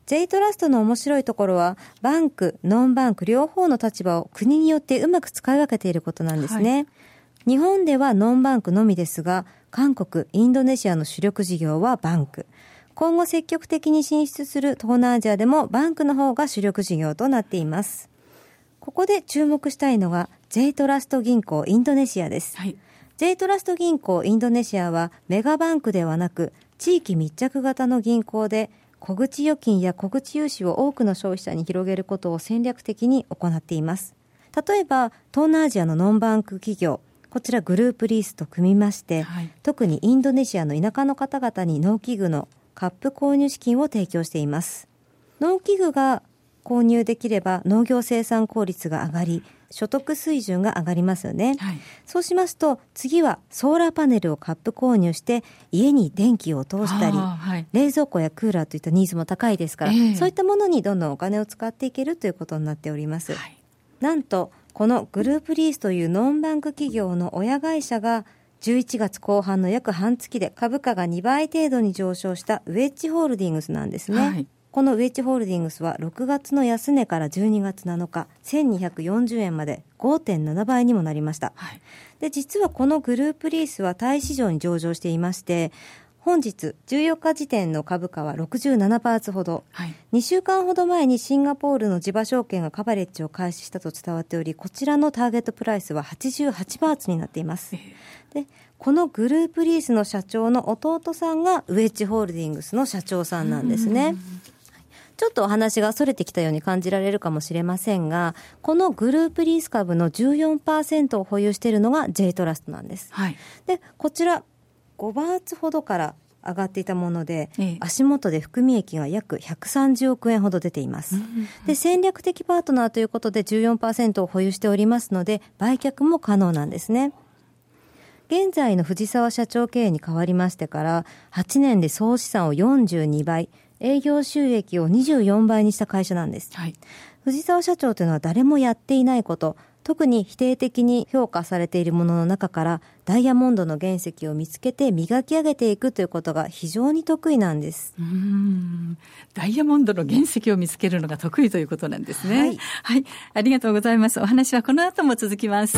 J トラストの面白いところは、バンク、ノンバンク両方の立場を国によってうまく使い分けていることなんですね。はい、日本ではノンバンクのみですが、韓国、インドネシアの主力事業はバンク。今後積極的に進出する東南アジアでもバンクの方が主力事業となっています。ここで注目したいのが J トラスト銀行インドネシアです。はい、J トラスト銀行インドネシアはメガバンクではなく地域密着型の銀行で、小口預金や小口融資を多くの消費者に広げることを戦略的に行っています。例えば東南アジアのノンバンク企業、こちらグループリースと組みまして、はい、特にインドネシアの田舎の方々に農機具のカップ購入資金を提供しています。農機具が購入できれば農業生産効率が上がり、所得水準が上がりますよね。はい、そうしますと次はソーラーパネルをカップ購入して家に電気を通したり、はい、冷蔵庫やクーラーといったニーズも高いですから、えー、そういったものにどんどんお金を使っていけるということになっております。はい、なんとこのグループリースというノンバンク企業の親会社がじゅういちがつこう半の約半月で株価がにばい程度に上昇したウェッジホールディングスなんですね。はい、このウェッジホールディングスはろくがつの安値からじゅうにがつなのかせんにひゃくよんじゅうえんまで ごてんななばいにもなりました。はい、で実はこのグループリースはタイ市場に上場していまして、本日じゅうよっか時点の株価はろくじゅうななバーツほど、はい、にしゅうかんほど前にシンガポールの地場証券がカバレッジを開始したと伝わっており、こちらのターゲットプライスははちじゅうはちバーツになっています。でこのグループリースの社長の弟さんがウェッジホールディングスの社長さんなんですね。ちょっとお話がそれてきたように感じられるかもしれませんが、このグループリース株の じゅうよんパーセント を保有しているのが J トラストなんです。はい、でこちらごバーツほどから上がっていたもので、ええ、足元で含み益が約ひゃくさんじゅうおくえんほど出ています。うんうんうん、で戦略的パートナーということで じゅうよんパーセント を保有しておりますので、売却も可能なんですね。現在の藤沢社長経営に変わりましてからはちねんで総資産をよんじゅうにばい、営業収益をにじゅうよんばいにした会社なんです。はい、藤沢社長というのは誰もやっていないこと、特に否定的に評価されているものの中からダイヤモンドの原石を見つけて磨き上げていくということが非常に得意なんです。 うーん、ダイヤモンドの原石を見つけるのが得意ということなんですね。はい、はい、ありがとうございます。お話はこの後も続きます。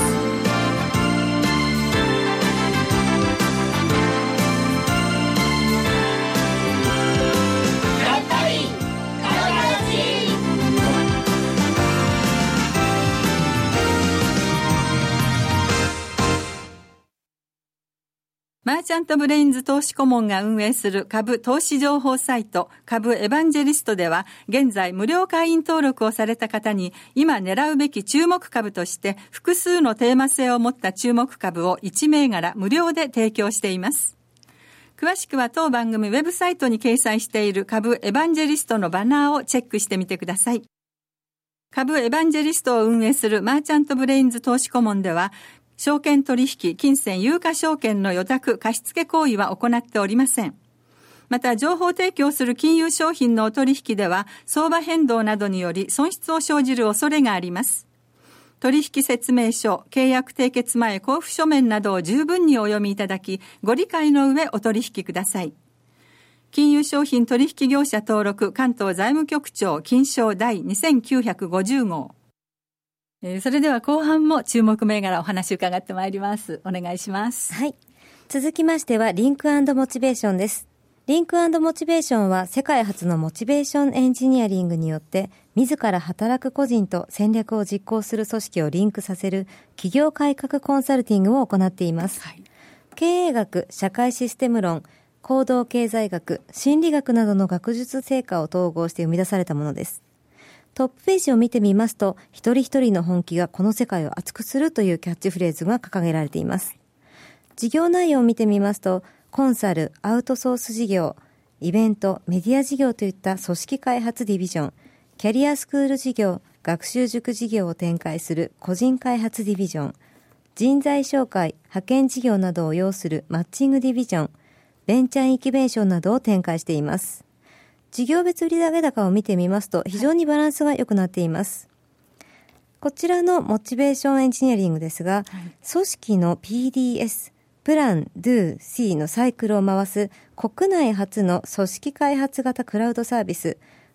マーチャントブレインズ投資顧問が運営する株投資情報サイト株エヴァンジェリストでは、現在無料会員登録をされた方に今狙うべき注目株として複数のテーマ性を持った注目株をいちめいがら無料で提供しています。詳しくは当番組ウェブサイトに掲載している株エヴァンジェリストのバナーをチェックしてみてください。株エヴァンジェリストを運営するマーチャントブレインズ投資顧問では、証券取引、金銭、有価証券の予託、貸付行為は行っておりません。また、情報提供する金融商品のお取引では、相場変動などにより損失を生じる恐れがあります。取引説明書、契約締結前交付書面などを十分にお読みいただき、ご理解の上お取引ください。金融商品取引業者登録関東財務局長金商第にせんきゅうひゃくごじゅうごう。えー、それでは後半も注目銘柄お話伺ってまいります。お願いします。 はい。続きましてはリンク&モチベーションです。リンク&モチベーションは世界初のモチベーションエンジニアリングによって自ら働く個人と戦略を実行する組織をリンクさせる企業改革コンサルティングを行っています。はい、経営学、社会システム論、行動経済学、心理学などの学術成果を統合して生み出されたものです。トップページを見てみますと、一人一人の本気がこの世界を熱くするというキャッチフレーズが掲げられています。事業内容を見てみますと、コンサル、アウトソース事業、イベント、メディア事業といった組織開発ディビジョン、キャリアスクール事業、学習塾事業を展開する個人開発ディビジョン、人材紹介、派遣事業などを要するマッチングディビジョン、ベンチャーインキュベーションなどを展開しています。事業別売上高を見てみますと非常にバランスが良くなっています。こちらのモチベーションエンジニアリングですが、はい、組織の ピーディーエス、プラン、ドゥ、シーのサイクルを回す国内初の組織開発型クラウドサービス、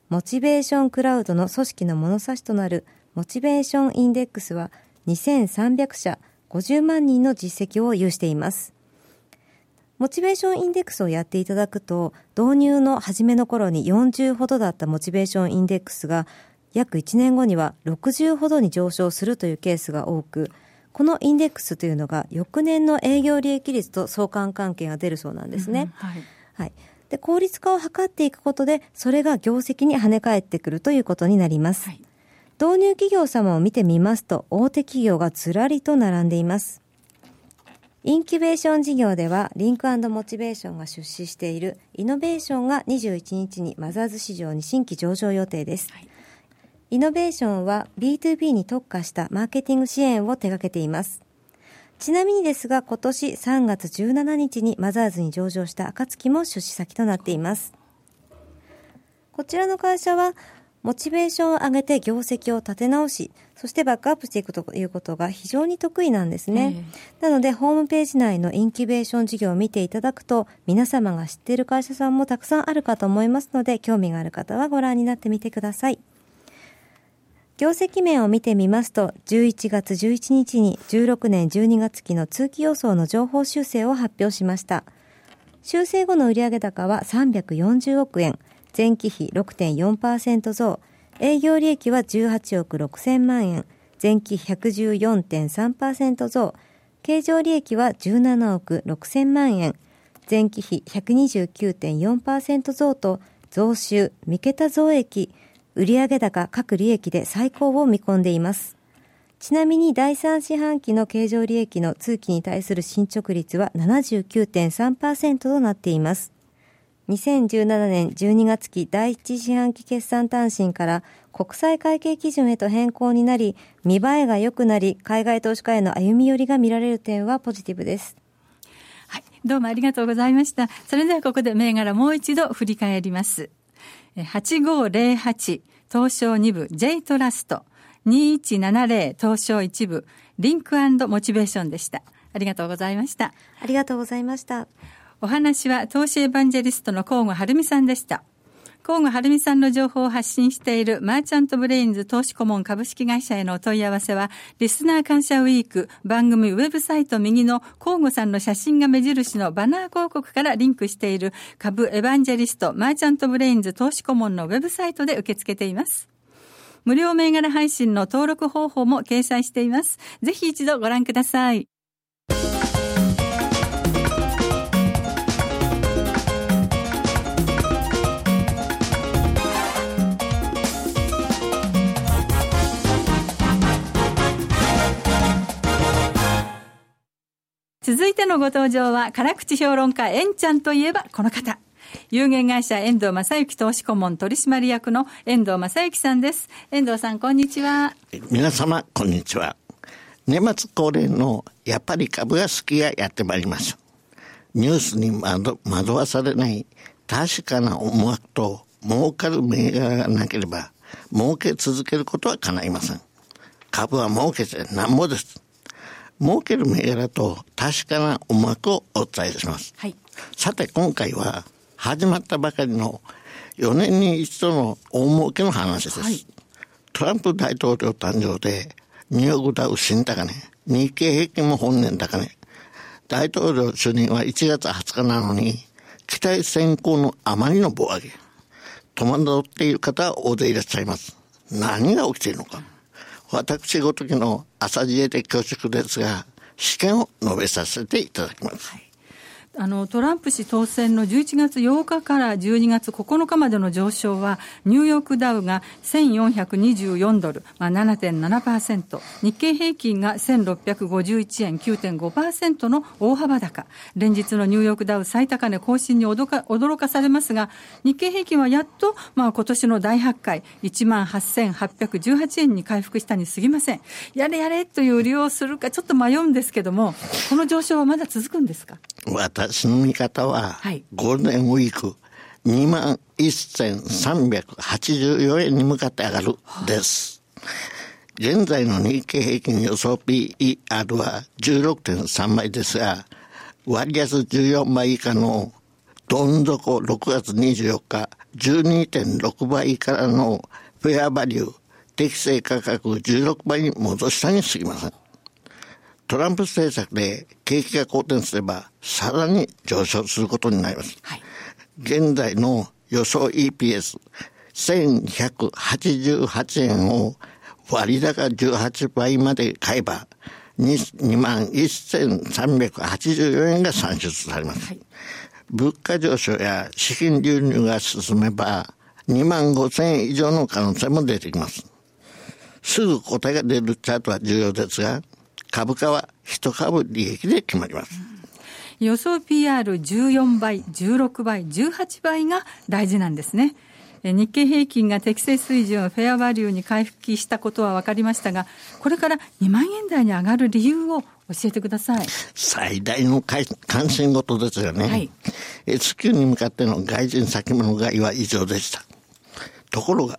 モチベーションクラウドの組織の物差しとなるモチベーションインデックスはにせんさんびゃくしゃごじゅうまんにんの実績を有しています。モチベーションインデックスをやっていただくと、導入の初めの頃によんじゅうほどだったモチベーションインデックスが約いちねんごにはろくじゅうほどに上昇するというケースが多く、このインデックスというのが翌年の営業利益率と相関関係が出るそうなんですね。うん、はいはい、で効率化を図っていくことで、それが業績に跳ね返ってくるということになります。はい、導入企業様を見てみますと、大手企業がずらりと並んでいます。インキュベーション事業では、リンク&モチベーションが出資しているイノベーションがにじゅういちにちにマザーズ市場に新規上場予定です。はい、イノベーションは ビーツービー に特化したマーケティング支援を手掛けています。ちなみにですが、今年さんがつじゅうしちにちにマザーズに上場した暁も出資先となっています。こちらの会社はモチベーションを上げて業績を立て直し、そしてバックアップしていくということが非常に得意なんですね。なのでホームページ内のインキュベーション事業を見ていただくと、皆様が知っている会社さんもたくさんあるかと思いますので、興味がある方はご覧になってみてください。業績面を見てみますと、じゅういちがつじゅういちにちにじゅうろくねんじゅうにがつきの通期予想の情報修正を発表しました。修正後の売上高はさんびゃくよんじゅうおくえん、前期比 ろくてんよんパーセント 増、営業利益はじゅうはちおくろくせんまんえん、前期 ひゃくじゅうよんてんさんパーセント 増、経常利益はじゅうななおくろくせんまんえん、前期比 ひゃくにじゅうきゅうてんよんパーセント 増と、増収、三桁増益、売上高各利益で最高を見込んでいます。ちなみにだいさん四半期の経常利益の通期に対する進捗率は ななじゅうきゅうてんさんパーセント となっています。にせんじゅうななねんじゅうにがつきだいいち四半期決算単身から国際会計基準へと変更になり、見栄えが良くなり、海外投資家への歩み寄りが見られる点はポジティブです。 はい、どうもありがとうございました。それではここで銘柄もう一度振り返ります。はちごぜろはち東証に部 J トラスト、にいちななぜろ東証いち部リンク&モチベーションでした。ありがとうございました。 ありがとうございました。 お話は投資エヴァンジェリストの甲賀晴美さんでした。甲賀晴美さんの情報を発信しているマーチャントブレインズ投資顧問株式会社へのお問い合わせは、リスナー感謝ウィーク番組ウェブサイト右の甲賀さんの写真が目印のバナー広告からリンクしている株エヴァンジェリストマーチャントブレインズ投資顧問のウェブサイトで受け付けています。無料銘柄配信の登録方法も掲載しています。ぜひ一度ご覧ください。続いてのご登場は、辛口評論家、えんちゃんといえばこの方。有限会社遠藤正幸投資顧問取締役の遠藤正幸さんです。遠藤さん、こんにちは。 皆様、こんにちは。年末恒例のやっぱり株が好きがやってまいります。ニュースに惑わされない確かな思惑と儲かる銘柄がなければ、儲け続けることは叶いません。株は儲けてなんぼです。儲ける銘柄と確かな思惑をお伝えします。はい、さて今回は始まったばかりのよねんに一度の大儲けの話です。はい、トランプ大統領誕生でニューヨークダウ新高値、日経平均も本年高値。大統領就任はいちがつはつかなのに期待先行のあまりの暴上げ。戸惑っている方は大勢いらっしゃいます。何が起きているのか。私ごときの朝知恵で恐縮ですが、試験を述べさせていただきます。 はい、あのトランプ氏当選のじゅういちがつようかからじゅうにがつここのかまでの上昇は、ニューヨークダウがせんよんひゃくにじゅうよんドル、まあ、ななてんななパーセント、日経平均がせんろっぴゃくごじゅういちえん きゅうてんごパーセント の大幅高。連日のニューヨークダウ最高値更新に驚か、驚かされますが、日経平均はやっと、まあ、今年の大発会 いちまんはっせんはっぴゃくじゅうはちえんに回復したに過ぎません。やれやれという売りをするかちょっと迷うんですけども、この上昇はまだ続くんですか？ 私の見方は、はい、ゴールデンウィークにまんせんさんびゃくはちじゅうよんえんに向かって上がるです。現在の日経平均予想 ピーイーアール は じゅうろくてんさんばいですが、割安じゅうよんばい以下のどん底ろくがつにじゅうよっかじゅうにてんろくばいからのフェアバリュー適正価格じゅうろくばいに戻したに過ぎません。トランプ政策で景気が好転すればさらに上昇することになります、はい、現在の予想 イーピーエスせんひゃくはちじゅうはちえんを割高じゅうはちばいまで買えば にまんせんさんびゃくはちじゅうよえんが算出されます、はい、物価上昇や資金流入が進めばにまんごせんえん以上の可能性も出てきます。すぐ答えが出るチャートは重要ですが、株価は一株利益で決まります、 うん、予想 ピーアールじゅうよんばい、じゅうろくばい、じゅうはちばいが大事なんですね。日経平均が適正水準フェアバリューに回復したことは分かりましたが、これからにまんえん台に上がる理由を教えてください。 最大の関心事ですよね、はい、S q に向かっての外人先物買いは異常でした。ところが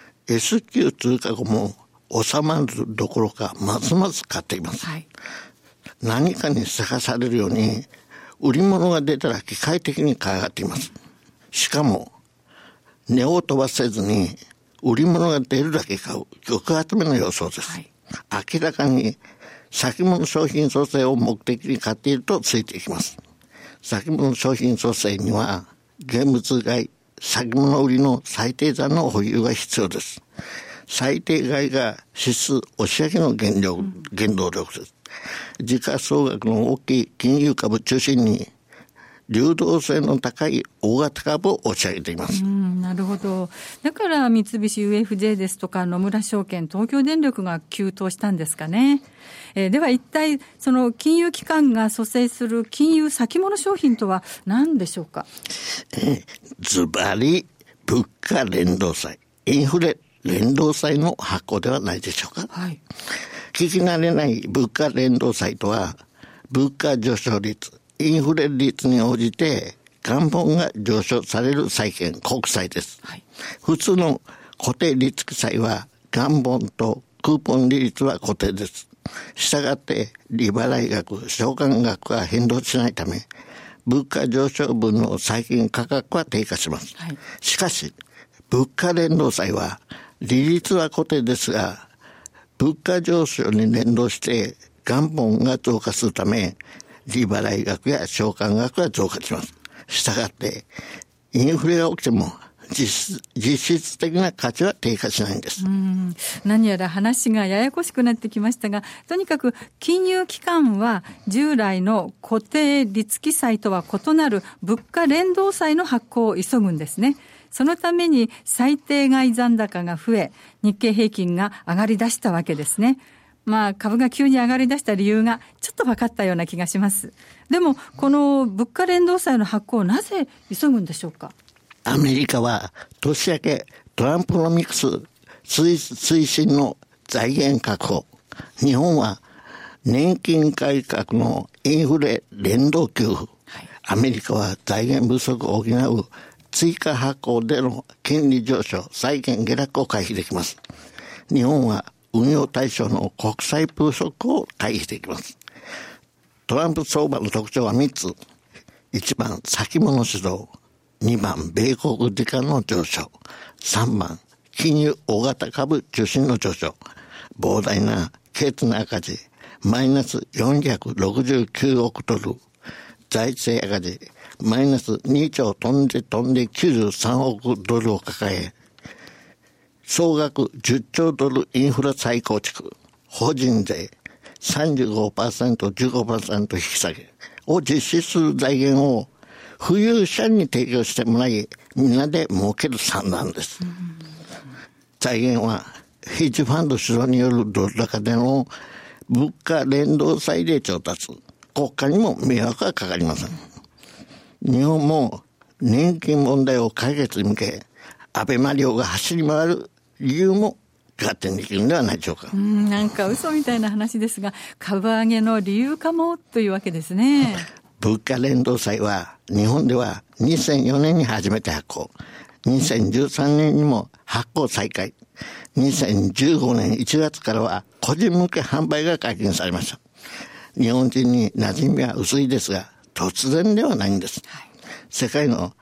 S q 通過後も収まるどころかますます買っています、はい、何かにせかされるように売り物が出たら機械的に買い上がっています。しかも値を飛ばせずに売り物が出るだけ買う玉集めの予想です、はい、明らかに先物商品組成を目的に買っているとついていきます。先物商品組成には現物買い、先物売りの最低残の保有が必要です。最低買いが指数押し上げの原料、原動力です。時価総額の大きい金融株中心に流動性の高い大型株を押し上げています。 うん、なるほど。だから三菱 ユーエフジェー ですとか野村証券、東京電力が急騰したんですかね。えー、では一体その金融機関が組成する金融先物商品とは何でしょうか。 えー、ズバリ物価連動債、インフレ連動債の発行ではないでしょうか。はい、聞き慣れない物価連動債とは、物価上昇率、インフレ率に応じて元本が上昇される債券、国債です、はい、普通の固定利付債は元本とクーポン利率は固定です。したがって利払い額、償還額が変動しないため物価上昇分の債券価格は低下します、はい、しかし物価連動債は利率は固定ですが物価上昇に連動して元本が増加するため利払い額や償還額が増加します。したがってインフレが起きても実質、実質的な価値は低下しないんです。 うん、何やら話がややこしくなってきましたが、とにかく金融機関は従来の固定利付債とは異なる物価連動債の発行を急ぐんですね。そのために最低外残高が増え、日経平均が上がり出したわけですね。まあ株が急に上がり出した理由がちょっと分かったような気がします。でもこの物価連動債の発行をなぜ急ぐんでしょうか。 アメリカは年明けトランプノミクス推進の財源確保。日本は年金改革のインフレ連動給付。アメリカは財源不足を補う追加発行での金利上昇、債券下落を回避できます。日本は運用対象の国債不足を回避できます。トランプ相場の特徴はみっつ。いちばん先物主導、にばん米国時価の上昇、さんばん金融大型株中心の上昇、膨大な経済の赤字マイナスよんひゃくろくじゅうきゅうおくドル、財政赤字マイナスにちょう飛んで飛んできゅうじゅうさんおくドルを抱え、総額じゅっちょうドルインフラ再構築、法人税 さんじゅうごパーセント、じゅうごパーセント 引き下げを実施する財源を富裕者に提供してもらい、みんなで儲ける算段です。財源はヘッジファンド主導によるドル高での物価連動債で調達、国家にも迷惑がかかりません。日本も年金問題を解決に向け安倍マリオが走り回る理由も合点できるんではないでしょうか。 うん、なんか嘘みたいな話ですが、株上げの理由かもというわけですね。 物価連動債は日本ではにせんよねんに初めて発行、にせんじゅうさんねんにも発行再開、にせんじゅうごねんいちがつからは個人向け販売が解禁されました。日本人に馴染みは薄いですが突然ではないんです、はい、世界の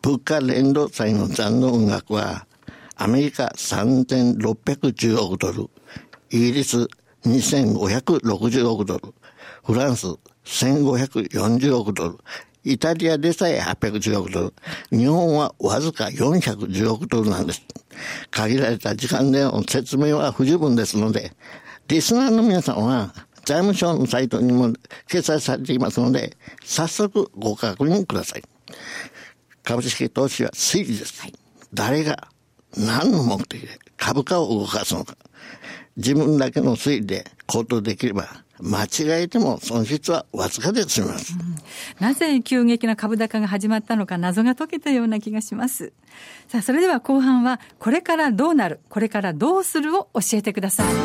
物価連動債の残存額はアメリカさんぜんろっぴゃくじゅうおくドル、イギリスにせんごひゃくろくじゅうおくドル、フランスせんごひゃくよんじゅうおくドル、イタリアでさえはっぴゃくじゅうおくドル、日本はわずかよんひゃくじゅうおくドルなんです。限られた時間での説明は不十分ですので、リスナーの皆さんは財務省のサイトにも掲載されていますので、早速ご確認ください。株式投資は推理です。はい、誰が何の目的で株価を動かすのか。自分だけの推理で行動できれば、間違えても損失はわずかで済みます、うん、 なぜ急激な株高が始まったのか謎が解けたような気がします。さあ、それでは後半はこれからどうなる、これからどうするを教えてください。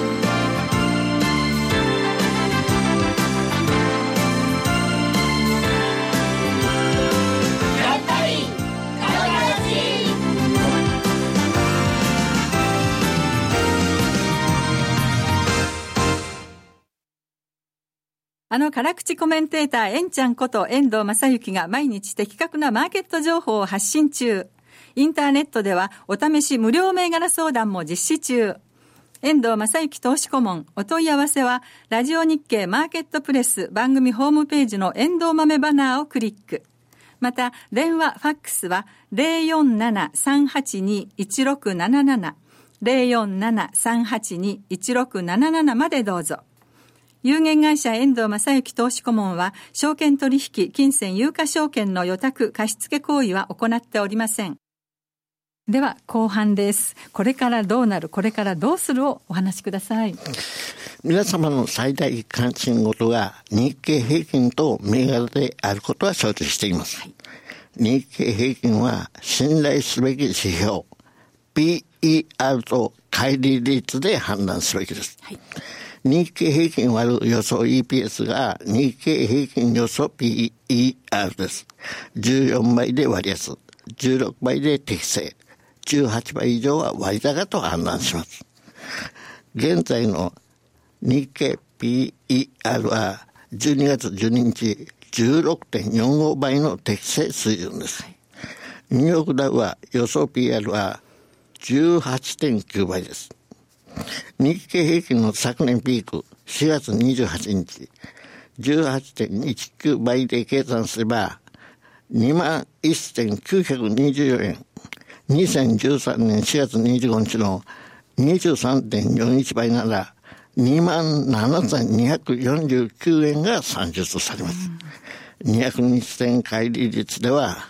あの辛口コメンテーターえんちゃんこと遠藤正幸が毎日的確なマーケット情報を発信中。インターネットではお試し無料銘柄相談も実施中。遠藤正幸投資顧問、お問い合わせはラジオ日経マーケットプレス番組ホームページの遠藤豆バナーをクリック。また電話ファックスは ゼロよんななさんはちにいちろくなななな ゼロよんななさんはちにいちろくななななまでどうぞ。有限会社遠藤正幸投資顧問は証券取引、金銭有価証券の予託貸付行為は行っておりません。では後半です。これからどうなる、これからどうするをお話しください。 皆様の最大関心事が日経平均と銘柄であることは承知しています、はい、日経平均は信頼すべき指標 ピーイーアール と乖離率で判断すべきです、はい、日経平均割る予想 イーピーエス が日経平均予想 ピーイーアール です。じゅうよんばいで割安、じゅうろくばいで適正、じゅうはちばい以上は割高と判断します。現在の日経 ピーイーアール はじゅうにがつじゅうににち じゅうろくてんよんごばいの適正水準です。ニューヨークダウは予想 ピーイーアール は じゅうはちてんきゅうばいです。日経平均の昨年ピークしがつにじゅうはちにち じゅうはちてんいちきゅうばいで計算すれば にまんせんきゅうひゃくにじゅうよえん、にせんじゅうさんねんしがつにじゅうごにちの にじゅうさんてんよんいちばいなら にまんななせんにひゃくよんじゅうきゅうえんが算出されます、うん、にひゃくにち線乖離率では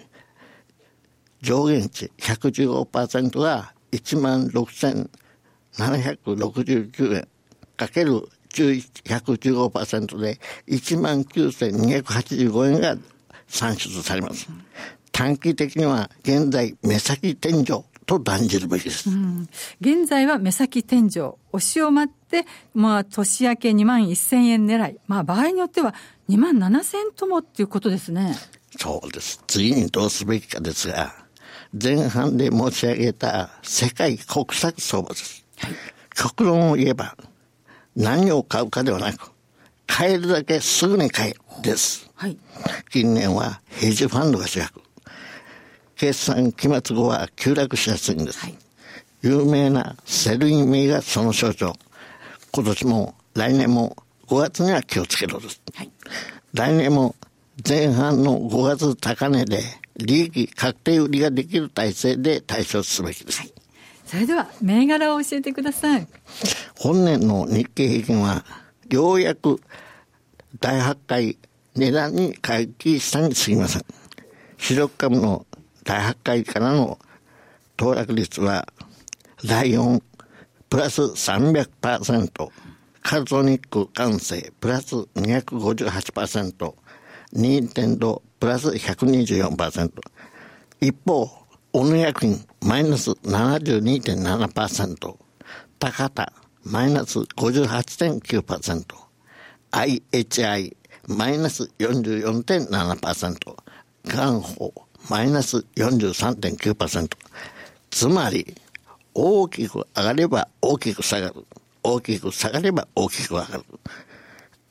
上限値 ひゃくじゅうごパーセント が いちまんろくせんななひゃくろくじゅうきゅうえんかけるひゃくじゅうごパーセント で いちまんきゅうせんにひゃくはちじゅうごえんが算出されます。短期的には現在目先天井と断じるべきです、うん、 現在は目先天井、押しを待って、まあ、年明けにまんせんえん狙い、まあ、場合によってはにまんななせんともっていうことですね。 そうです。次にどうすべきかですが、前半で申し上げた世界国策相場です。はい、極論を言えば何を買うかではなく買えるだけすぐに買えです、はい、近年はヘッジファンドが主役、決算期末後は急落しやすいんです、はい、有名なセルイン銘がその象徴。今年も来年もごがつには気をつけろです、はい、来年も前半のごがつ高値で利益確定売りができる体制で対処すべきです、はい。 それでは銘柄を教えてください。 本年の日経平均はようやくだいはちかい値段に回帰したに過ぎません。主力株のだいはちかいからの騰落率はライオンプラス さんびゃくパーセント、 カルトニック完成プラス にひゃくごじゅうはちパーセント、 任天堂プラス ひゃくにじゅうよんパーセント、 一方小野薬品マイナス ななじゅうにてんななパーセント、 高田マイナス ごじゅうはちてんきゅうパーセント、 アイエイチアイ マイナス よんじゅうよんてんななパーセント、 元宝マイナス よんじゅうさんてんきゅうパーセント。 つまり大きく上がれば大きく下がる、大きく下がれば大きく上がる。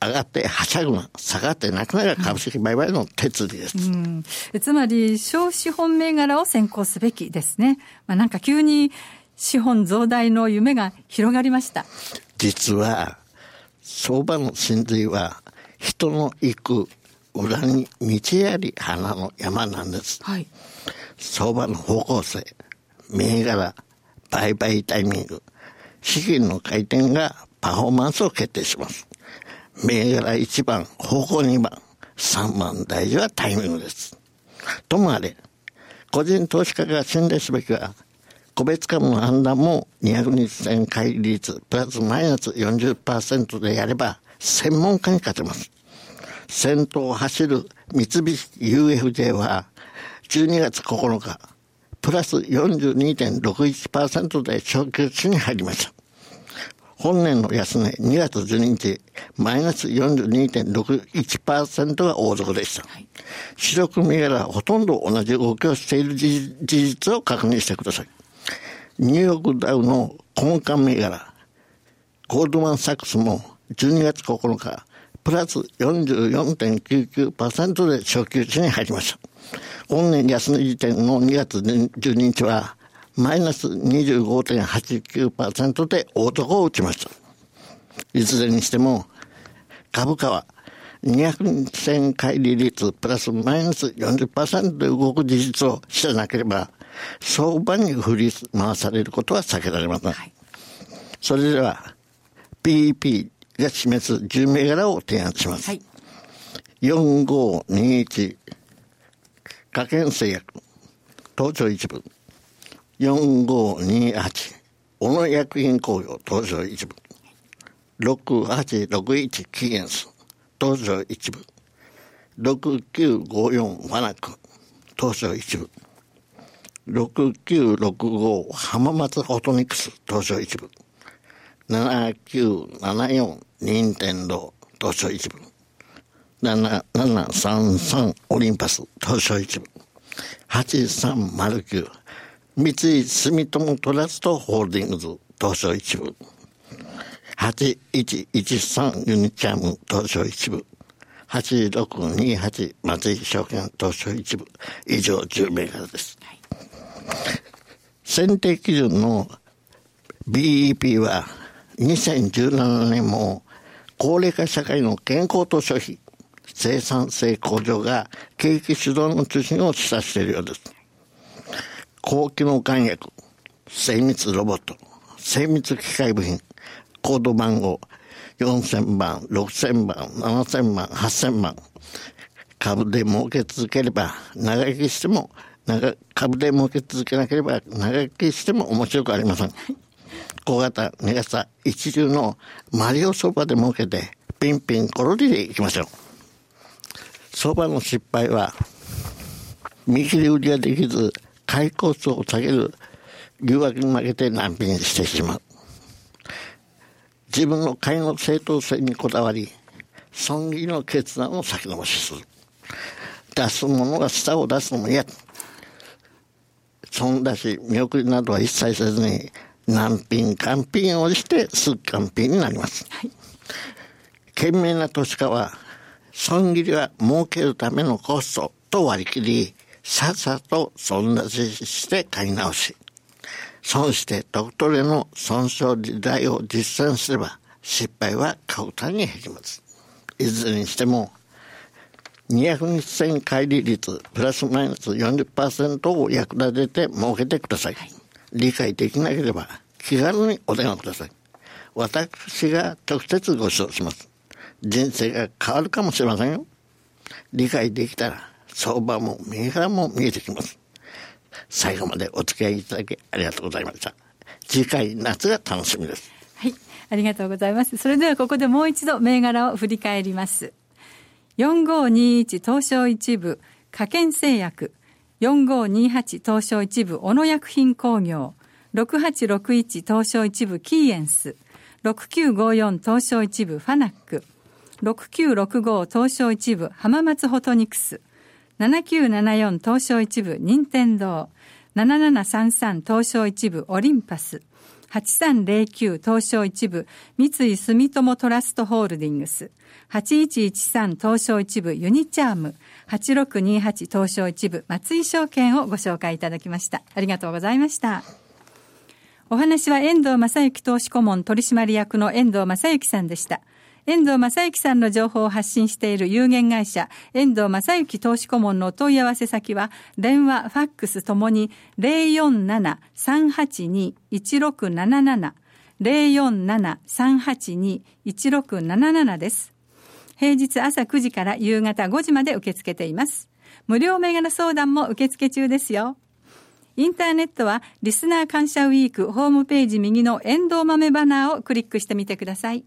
上がってはしゃぐな、下がってなくなる株式売買の鉄理です、 うん、つまり小資本銘柄を先行すべきですね。まあ、なんか急に資本増大の夢が広がりました。 実は相場の真髄は人の行く裏に道あり花の山なんです、はい、相場の方向性、銘柄、売買タイミング、資金の回転がパフォーマンスを決定します。銘柄いちばん、方向にばん、さんばん大事はタイミングです。ともあれ、個人投資家が信頼すべきは個別株の判断もにひゃくにじゅっせん乖離率プラスマイナス よんじゅっパーセント でやれば専門家に勝てます。先頭を走る三菱 ユーエフジェー はじゅうにがつここのかプラス よんじゅうにてんろくいちパーセント で小休止に入りました。本年の安値にがつじゅうににちマイナス よんじゅうにてんろくいちパーセント が大底でした、はい、主力銘柄はほとんど同じ動きをしている事実を確認してください。ニューヨークダウの根幹銘柄ゴールドマンサックスもじゅうにがつここのかプラス よんじゅうよんてんきゅうきゅうパーセント で小休止に入りました。本年安値時点のにがつじゅうににちはマイナス にじゅうごてんはちきゅうパーセント で大底を打ちました。いずれにしても株価はにひゃくにじせん乖離率プラスマイナス よんじゅっパーセント で動く事実を知らなければ相場に振り回されることは避けられません、はい、それでは ピーイーピー が示すじゅう銘柄を提案します、はい、よんごにいち科研製薬東証一部、よんごにはち小野薬品工業東証一部、ろくはちろくいちキゲンス東証一部、ろくきゅうごよんファナック東証一部、ろくきゅうろくご浜松フォトニクス東証一部、ななきゅうななよん任天堂東証一部、ななななさんさんオリンパス東証一部、はちさんまるきゅう三井住友トラストホールディングズ東証一部、はちいちいちさんユニチャーム東証一部、はちろくにはち松井証券東証一部、以上じゅう銘柄です、はい、選定基準の ビーイーピー はにせんじゅうななねんも高齢化社会の健康と消費、生産性向上が景気主導の中心を示唆しているようです。高機能管薬、精密ロボット、精密機械部品、コード番号よんせんばん、ろくせんばん、ななせんばん、はっせんばん、株で儲け続ければ長生きしても長株で儲け続けなければ長生きしても面白くありません。小型、値傘、一流のマリオ相場で儲けてピンピンコロリでいきましょう。相場の失敗は見切り売りができず買いコストを下げる誘惑に負けて難品してしまう。自分の買いの正当性にこだわり損切りの決断を先延ばしする。出すものが下を出すのも嫌。損出し見送りなどは一切せずに難品完品をしてすぐ完品になります、はい、賢明な投資家は損切りは儲けるためのコストと割り切りさっさと損出しして買い直し、損して得取れの損傷時代を実践すれば失敗は簡単に減ります。いずれにしてもにひゃくにちせん乖離率プラスマイナス よんじゅっパーセント を役立てて儲けてください、はい、理解できなければ気軽にお電話ください。私が直接ご指導します。人生が変わるかもしれませんよ。理解できたら相場も銘柄も見えてきます。最後までお付き合いいただきありがとうございました。次回夏が楽しみです。 はい、ありがとうございます。それではここでもう一度銘柄を振り返ります。よんごにいち東証一部科研製薬、よんごにはち東証一部小野薬品工業、ろくはちろくいち東証一部キーエンス、ろくきゅうごよん東証一部ファナック、ろくきゅうろくご東証一部浜松フォトニクス、ななきゅうななよん東証一部任天堂、ななななさんさん東証一部オリンパス、 はちさんゼロきゅう東証一部三井住友トラストホールディングス、はちいちいちさん東証一部ユニチャーム、はちろくにはち東証一部松井証券をご紹介いただきました。ありがとうございました。お話は遠藤正幸投資顧問取締役の遠藤正幸さんでした。遠藤正幸さんの情報を発信している有限会社遠藤正幸投資顧問のお問い合わせ先は電話、ファックスともに ゼロよんなな さんはちに いちろくなななな ゼロよんなな さんはちに いちろくななななです。平日朝くじから夕方ごじまで受け付けています。無料銘柄相談も受付中ですよ。インターネットはリスナー感謝ウィークホームページ右の遠藤豆バナーをクリックしてみてください。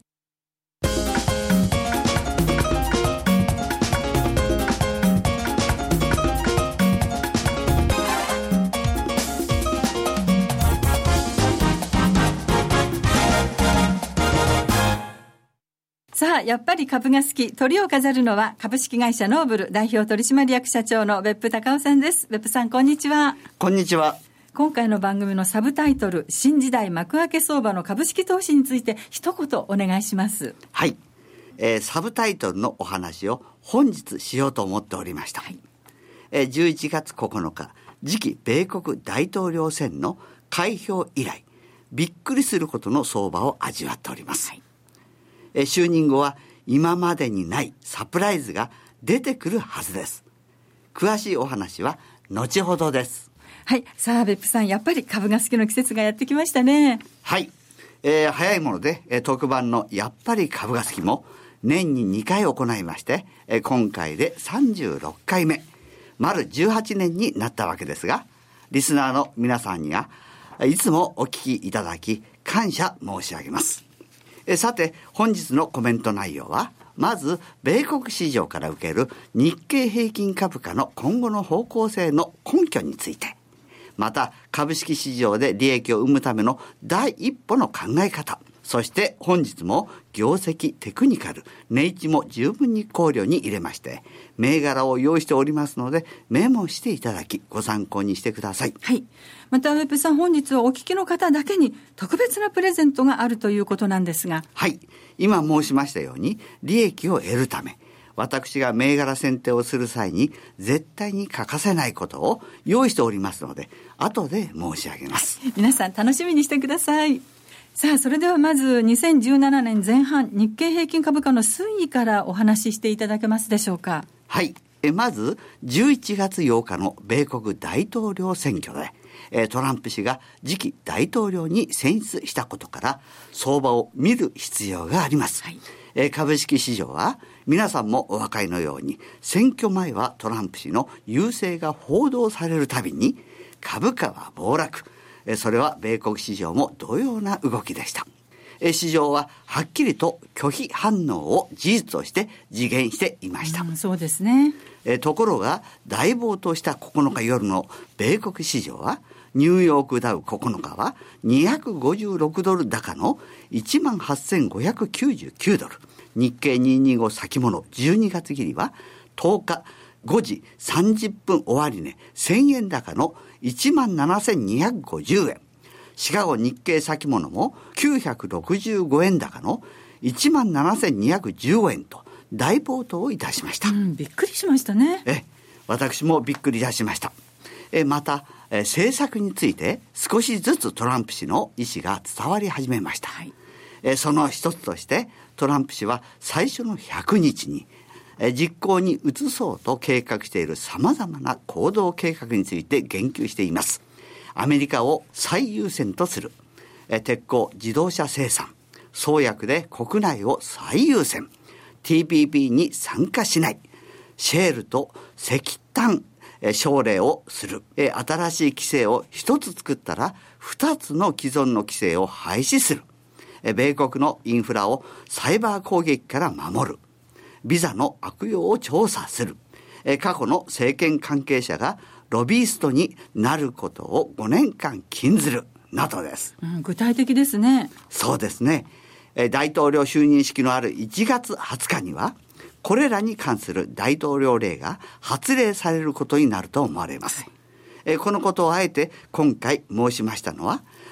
さあ、やっぱり株が好き、鳥を飾るのは株式会社ノーブル代表取締役社長の別府孝夫さんです。別府さん、こんにちは。 こんにちは。 今回の番組のサブタイトル、新時代幕開け相場の株式投資について一言お願いします。 はい、えー、サブタイトルのお話を本日しようと思っておりました。はい、えー、じゅういちがつここのか、次期米国大統領選の開票以来、びっくりすることの相場を味わっております。はい、就任後は今までにないサプライズが出てくるはずです。詳しいお話は後ほどです。 はい。さあ別府さん、やっぱり株が好きの季節がやってきましたね。 はい、えー、早いもので、えー、特番のやっぱり株が好きも年ににかい行いまして、えー、今回でさんじゅうろっかいめ、丸じゅうはちねんになったわけですが、リスナーの皆さんにはいつもお聞きいただき感謝申し上げます。えさて本日のコメント内容は、まず米国市場から受ける日経平均株価の今後の方向性の根拠について、また株式市場で利益を生むための第一歩の考え方、そして本日も業績、テクニカル、値位置も十分に考慮に入れまして銘柄を用意しておりますので、メモしていただきご参考にしてください。 はい。また別府さん、本日はお聞きの方だけに特別なプレゼントがあるということなんですが。 はい、今申しましたように利益を得るため、私が銘柄選定をする際に絶対に欠かせないことを用意しておりますので、後で申し上げます。 皆さん楽しみにしてください。さあ、それではまずにせんじゅうななねんぜん半日経平均株価の推移からお話ししていただけますでしょうか。 はい、えまずじゅういちがつようかの米国大統領選挙でえトランプ氏が次期大統領に選出したことから相場を見る必要があります。はい、え株式市場は皆さんもお分かりのように、選挙前はトランプ氏の優勢が報道されるたびに株価は暴落。それは米国市場も同様な動きでした。市場ははっきりと拒否反応を事実として自言していました。 うん、そうですね。 ところが大暴騰したここのか夜の米国市場は、ニューヨークダウここのかはにひゃくごじゅうろくドル高の いちまんはっせんごひゃくきゅうじゅうきゅうドル、日経にひゃくにじゅうご先物じゅうにがつ切りはとおかごじさんじゅっぷん終値せんえん高の いちまんななせんにひゃくごじゅうえん、シカゴ日経先物もきゅうひゃくろくじゅうごえん高の いちまんななせんにひゃくじゅうえんと大暴騰をいたしました。 うん、びっくりしましたね。 え私もびっくりいたしました。えまたえ政策について少しずつトランプ氏の意思が伝わり始めました。はい、えその一つとしてトランプ氏は最初のひゃくにちにえ実行に移そうと計画しているさまざまな行動計画について言及しています。アメリカを最優先とする、え鉄鋼自動車生産、創薬で国内を最優先、 ティーピーピー に参加しない、シェールと石炭奨励をする、新しい規制を一つ作ったら二つの既存の規制を廃止する、米国のインフラをサイバー攻撃から守る、ビザの悪用を調査する、過去の政権関係者がロビーストになることをごねんかん禁ずるなどです。 うん、具体的ですね。 そうですね。大統領就任式のあるいちがつはつかにはこれらに関する大統領令が発令されることになると思われます。はい、このことをあえて今回申しましたのは、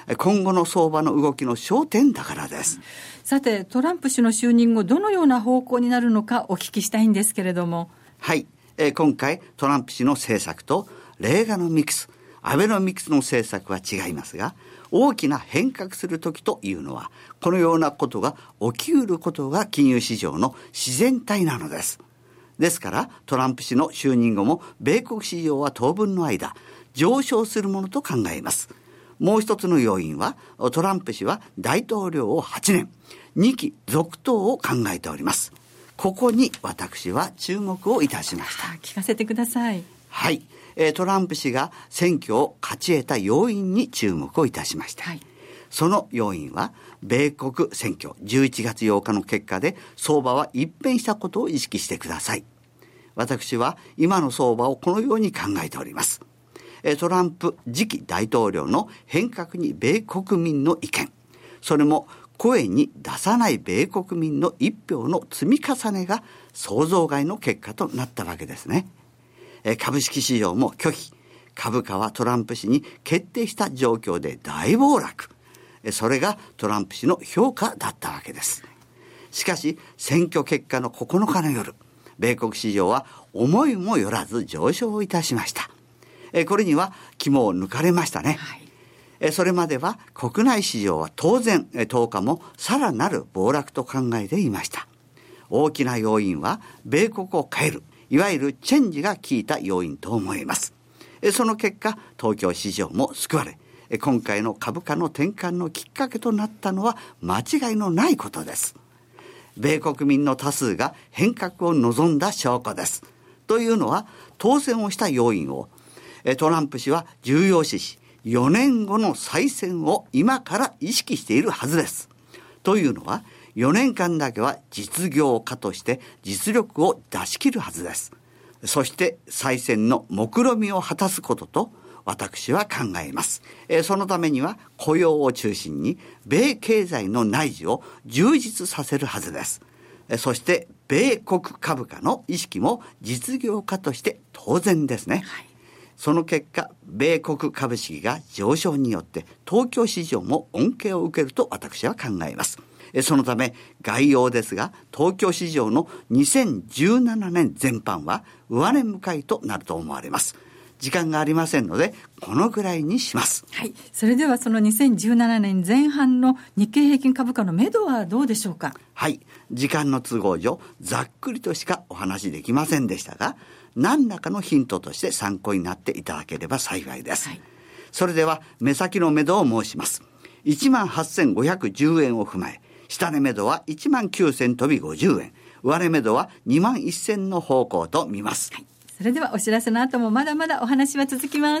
今後の相場の動きの焦点だからです。 さて、トランプ氏の就任後どのような方向になるのかお聞きしたいんですけれども。 はい、えー、今回トランプ氏の政策とレーガノミクス、アベノミクスの政策は違いますが、大きな変革する時というのはこのようなことが起きうることが金融市場の自然体なのです。ですからトランプ氏の就任後も米国市場は当分の間上昇するものと考えます。もう一つの要因はトランプ氏は大統領をはちねんにき続投を考えております。ここに私は注目をいたしました。 聞かせてください。 はい、トランプ氏が選挙を勝ち得た要因に注目をいたしました、はい、その要因は米国選挙じゅういちがつようかの結果で相場は一変したことを意識してください。私は今の相場をこのように考えております。トランプ次期大統領の変革に米国民の意見、それも声に出さない米国民の一票の積み重ねが想像外の結果となったわけですね。株式市場も拒否、株価はトランプ氏に決定した状況で大暴落。それがトランプ氏の評価だったわけです。しかし選挙結果のここのかの夜、米国市場は思いもよらず上昇いたしました。これには肝を抜かれましたね、はい、それまでは国内市場は当然とおかもさらなる暴落と考えていました。大きな要因は米国を変える、いわゆるチェンジが効いた要因と思います。その結果東京市場も救われ、今回の株価の転換のきっかけとなったのは間違いのないことです。米国民の多数が変革を望んだ証拠です。というのは当選をした要因をトランプ氏は重要視し、よねんごの再選を今から意識しているはずです。というのはよねんかんだけは実業家として実力を出し切るはずです。そして再選の目論見を果たすことと私は考えます。そのためには雇用を中心に米経済の内需を充実させるはずです。そして米国株価の意識も実業家として当然ですね、はい、その結果米国株式が上昇によって東京市場も恩恵を受けると私は考えます。そのため概要ですが、東京市場のにせんじゅうななねん全般は上値向かいとなると思われます。時間がありませんのでこのぐらいにします。 はい、それではそのにせんじゅうななねんぜん半の日経平均株価の目処はどうでしょうか。 はい、時間の都合上ざっくりとしかお話できませんでしたが、何らかのヒントとして参考になっていただければ幸いです、はい、それでは目先の目処を申します。 いちまんはっせんごひゃくじゅうえんを踏まえ、下値目処は いちまんきゅうせん飛びごじゅうえん、上値目処はにまんせんの方向と見ます、はい、 それではお知らせの後もまだまだお話は続きます。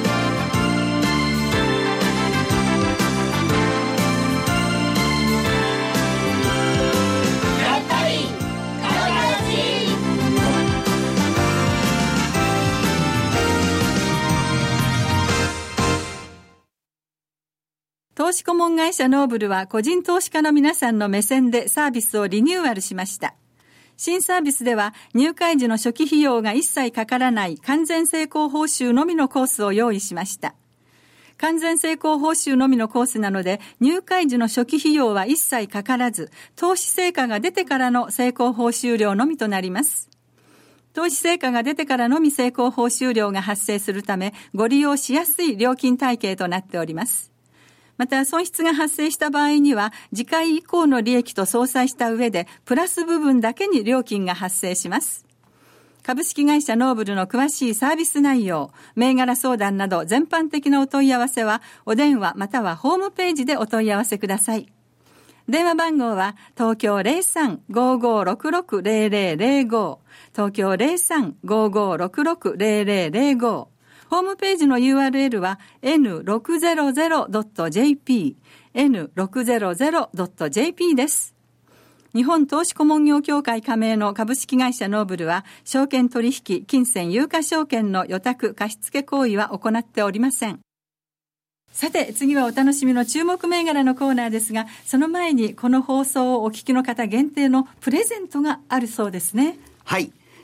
投資顧問会社ノーブルは個人投資家の皆さんの目線でサービスをリニューアルしました。新サービスでは入会時の初期費用が一切かからない完全成功報酬のみのコースを用意しました。完全成功報酬のみのコースなので入会時の初期費用は一切かからず、投資成果が出てからの成功報酬料のみとなります。投資成果が出てからのみ成功報酬料が発生するためご利用しやすい料金体系となっております。また損失が発生した場合には次回以降の利益と相殺した上でプラス部分だけに料金が発生します。株式会社ノーブルの詳しいサービス内容、銘柄相談など全般的なお問い合わせはお電話またはホームページでお問い合わせください。電話番号は東京 ゼロさん ごーごーろくろく ゼロゼロゼロご 東京 ゼロさん ごーごーろくろく ゼロゼロゼロご、ホームページの ユーアールエル は エヌろくぜろぜろドットジェーピー エヌろくぜろぜろドットジェーピー です。日本投資顧問業協会加盟の株式会社ノーブルは証券取引、金銭、有価証券の予託貸付行為は行っておりません。さて次はお楽しみの注目銘柄のコーナーですが、その前にこの放送をお聞きの方限定のプレゼントがあるそうですね。 はい、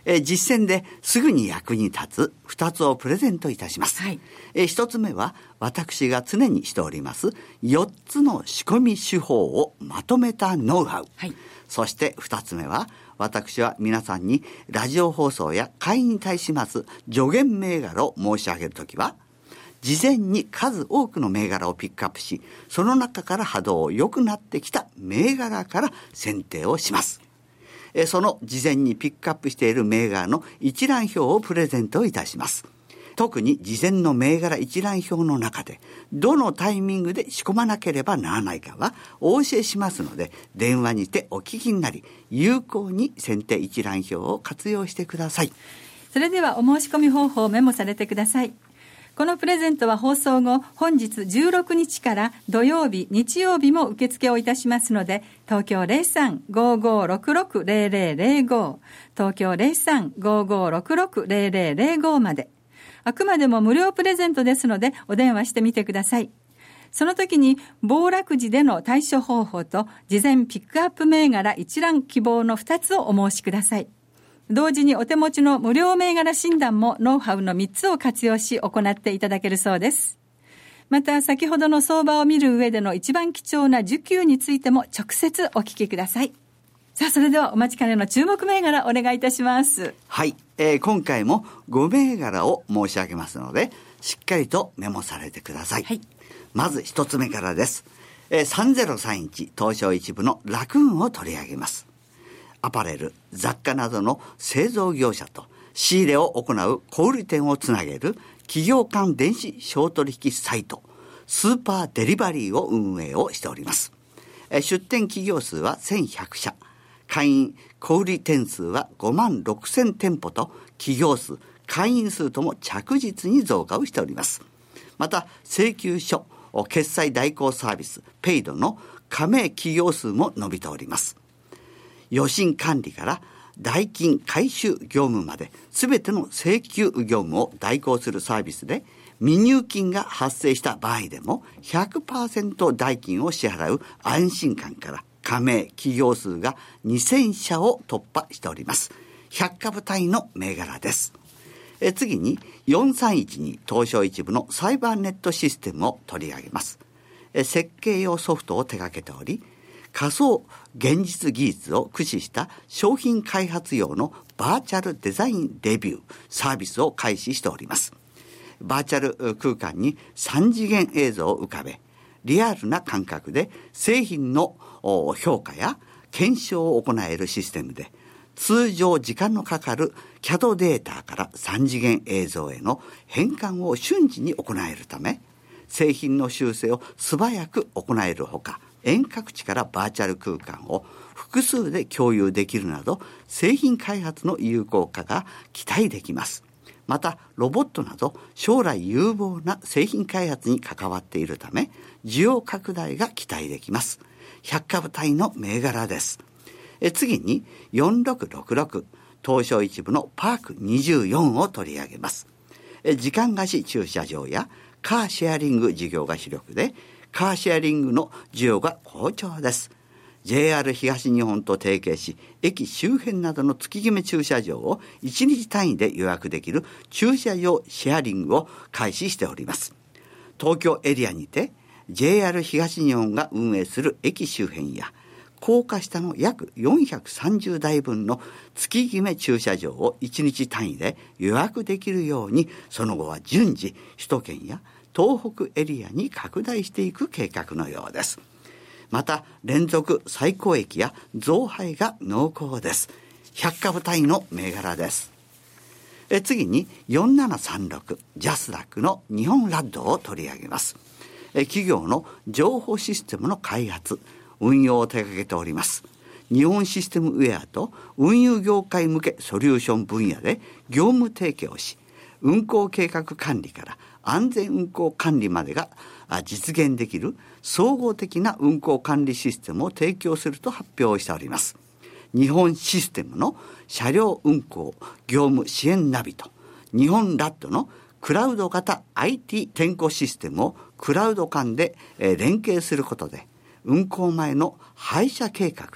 えー、実践ですぐに役に立つふたつをプレゼントいたします。はい、えー、ひとつめは私が常にしておりますよっつの仕込み手法をまとめたノウハウ。はい、そしてふたつめは私は皆さんにラジオ放送や会員に対します助言銘柄を申し上げるときは、事前に数多くの銘柄をピックアップし、その中から波動良くなってきた銘柄から選定をします。その事前にピックアップしている銘柄の一覧表をプレゼントいたします。特に事前の銘柄一覧表の中でどのタイミングで仕込まなければならないかはお教えしますので、電話にてお聞きになり、有効に選定一覧表を活用してください。 それではお申し込み方法をメモされてください。このプレゼントは放送後本日じゅうろくにちから土曜日日曜日も受付をいたしますので、東京 ゼロさん ごーごーろくろく ゼロゼロゼロご 東京 ゼロさん ごーごーろくろく ゼロゼロゼロごまで。あくまでも無料プレゼントですのでお電話してみてください。その時に暴落時での対処方法と事前ピックアップ銘柄一覧希望のふたつをお申しください。同時にお手持ちの無料銘柄診断もノウハウのみっつを活用し行っていただけるそうです。また先ほどの相場を見る上での一番貴重な需給についても直接お聞きください。さあ、それではお待ちかねの注目銘柄お願いいたします。 はい、えー、今回もご銘柄を申し上げますので、しっかりとメモされてください。はい、まず一つ目からです。えー、さんぜろさんいち東証一部のラクーンを取り上げます。アパレル、雑貨などの製造業者と仕入れを行う小売店をつなげる企業間電子商取引サイトスーパーデリバリーを運営をしております。出店企業数はせんひゃくしゃ、会員小売店数はごまんろくせんてんぽと企業数、会員数とも着実に増加をしております。また請求書、決済代行サービスペイドの加盟企業数も伸びております。予診管理から代金回収業務まで全ての請求業務を代行するサービスで、未入金が発生した場合でも ひゃくパーセント 代金を支払う安心感から加盟企業数がにせんしゃを突破しております。ひゃくかぶ単位の銘柄です。え次によんさんいちに東証一部のサイバーネットシステムを取り上げます。え設計用ソフトを手掛けており、仮想現実技術を駆使した商品開発用のバーチャルデザインレビューサービスを開始しております。バーチャル空間にさんじげん映像を浮かべ、リアルな感覚で製品の評価や検証を行えるシステムで、通常時間のかかる キャド データからさんじげん映像への変換を瞬時に行えるため、製品の修正を素早く行えるほか、遠隔地からバーチャル空間を複数で共有できるなど、製品開発の有効化が期待できます。またロボットなど将来有望な製品開発に関わっているため、需要拡大が期待できます。ひゃくかぶ単位の銘柄です。え次によんろくろくろく東証一部のパークにじゅうよんを取り上げます。え時間貸し駐車場やカーシェアリング事業が主力で、カーシェアリングの需要が好調です。ジェイアール 東日本と提携し、駅周辺などの月決め駐車場をいちにち単位で予約できる駐車場シェアリングを開始しております。東京エリアにて ジェイアール 東日本が運営する駅周辺や高架下の約よんひゃくさんじゅうだいぶんの月決め駐車場をいちにち単位で予約できるように、その後は順次首都圏や東北エリアに拡大していく計画のようです。また連続最高益や増配が濃厚です。ひゃくかぶ単位の銘柄です。え次によんななさんろくジャスダックの日本ラッドを取り上げます。え企業の情報システムの開発運用を手掛けております。日本システムウェアと運輸業界向けソリューション分野で業務提携をし、運行計画管理から安全運行管理までが実現できる総合的な運行管理システムを提供すると発表しております。日本システムの車両運行業務支援ナビと日本ラッドのクラウド型 アイティー 点呼システムをクラウド間で連携することで、運行前の配車計画や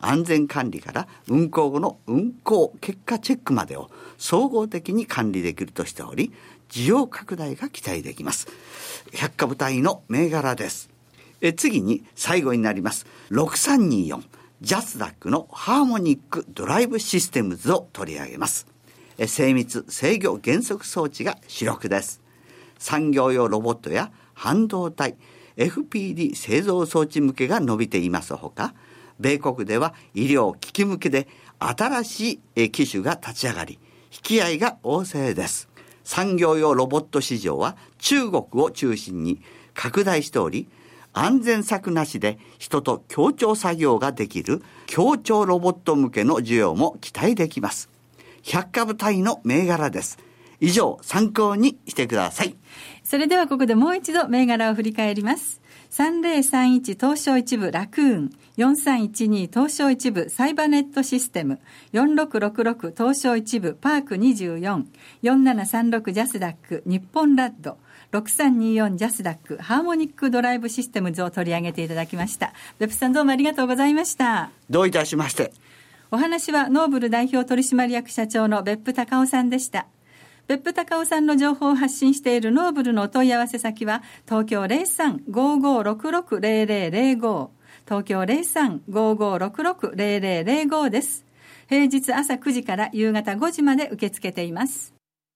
安全管理から運航後の運航結果チェックまでを総合的に管理できるとしており、需要拡大が期待できます。百株単位の銘柄です。え次に最後になりますろくさんによんジャスダックのハーモニックドライブシステムズを取り上げます。え精密制御減速装置が主力です。産業用ロボットや半導体 エフピーディー 製造装置向けが伸びていますほか、米国では医療機器向けで新しい機種が立ち上がり、引き合いが旺盛です。産業用ロボット市場は中国を中心に拡大しており、安全策なしで人と協調作業ができる協調ロボット向けの需要も期待できます。百株単位の銘柄です。以上、参考にしてください。 それではここでもう一度銘柄を振り返ります。さんぜろさんいち東証一部ラクーン、よんさんいちに東証一部サイバネットシステム、よんろくろくろく東証一部パークにじゅうよん、よんななさんろくジャスダック、日本ラッド、ろくさんによんジャスダック、ハーモニックドライブシステムズを取り上げていただきました。別府さん、どうもありがとうございました。 どういたしまして。 お話はノーブル代表取締役社長の別府孝夫さんでした。別府孝夫さんの情報を発信しているノーブルのお問い合わせ先は東京 ゼロさん ごーごーろくろく ゼロゼロゼロご、東京 ゼロさん ごーごーろくろく ゼロゼロゼロご です。平日朝くじから夕方ごじまで受け付けています。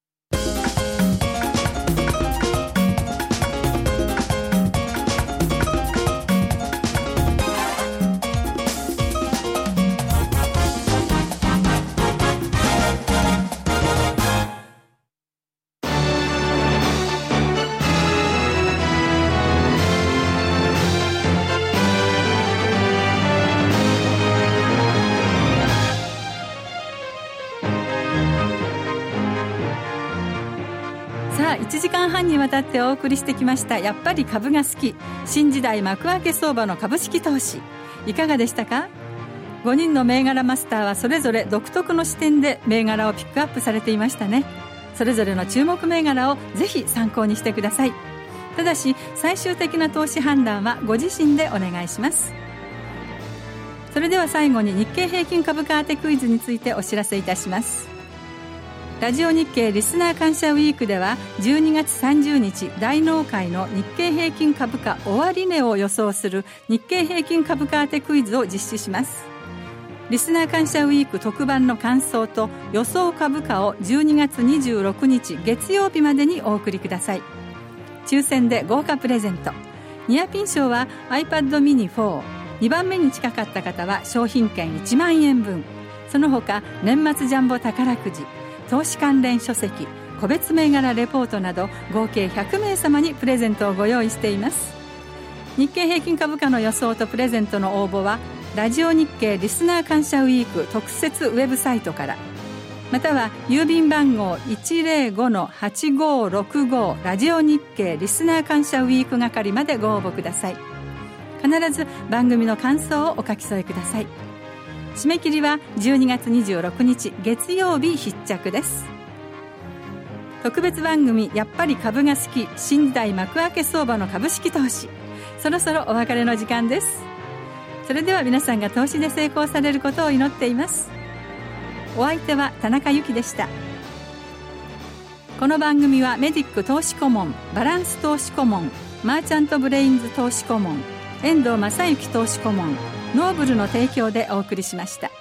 いちじかんはんにわたってお送りしてきました。やっぱり株が好き、新時代幕開け相場の株式投資、いかがでしたか？ごにんの銘柄マスターはそれぞれ独特の視点で銘柄をピックアップされていましたね。それぞれの注目銘柄をぜひ参考にしてください。ただし最終的な投資判断はご自身でお願いします。それでは最後に日経平均株価当てクイズについてお知らせいたします。ラジオ日経リスナー感謝ウィークではじゅうにがつさんじゅうにち大納会の日経平均株価終値を予想する日経平均株価当てクイズを実施します。リスナー感謝ウィーク特番の感想と予想株価をじゅうにがつにじゅうろくにち月曜日までにお送りください。抽選で豪華プレゼント、ニアピン賞は iPad mini フォー、にばんめに近かった方は商品券いちまんえんぶん、その他年末ジャンボ宝くじ、投資関連書籍、個別銘柄レポートなど合計ひゃくめいさまにプレゼントをご用意しています。日経平均株価の予想とプレゼントの応募はラジオ日経リスナー感謝ウィーク特設ウェブサイトから、または郵便番号 いちぜろごのはちごろくご ラジオ日経リスナー感謝ウィーク係までご応募ください。必ず番組の感想をお書き添えください。締め切りはじゅうにがつにじゅうろくにち月曜日必着です。特別番組やっぱり株が好き、新時代幕開け相場の株式投資、そろそろお別れの時間です。それでは皆さんが投資で成功されることを祈っています。お相手は田中由紀でした。この番組はメディック投資顧問、バランス投資顧問、マーチャントブレインズ投資顧問、遠藤正幸投資顧問、ノーブルの提供でお送りしました。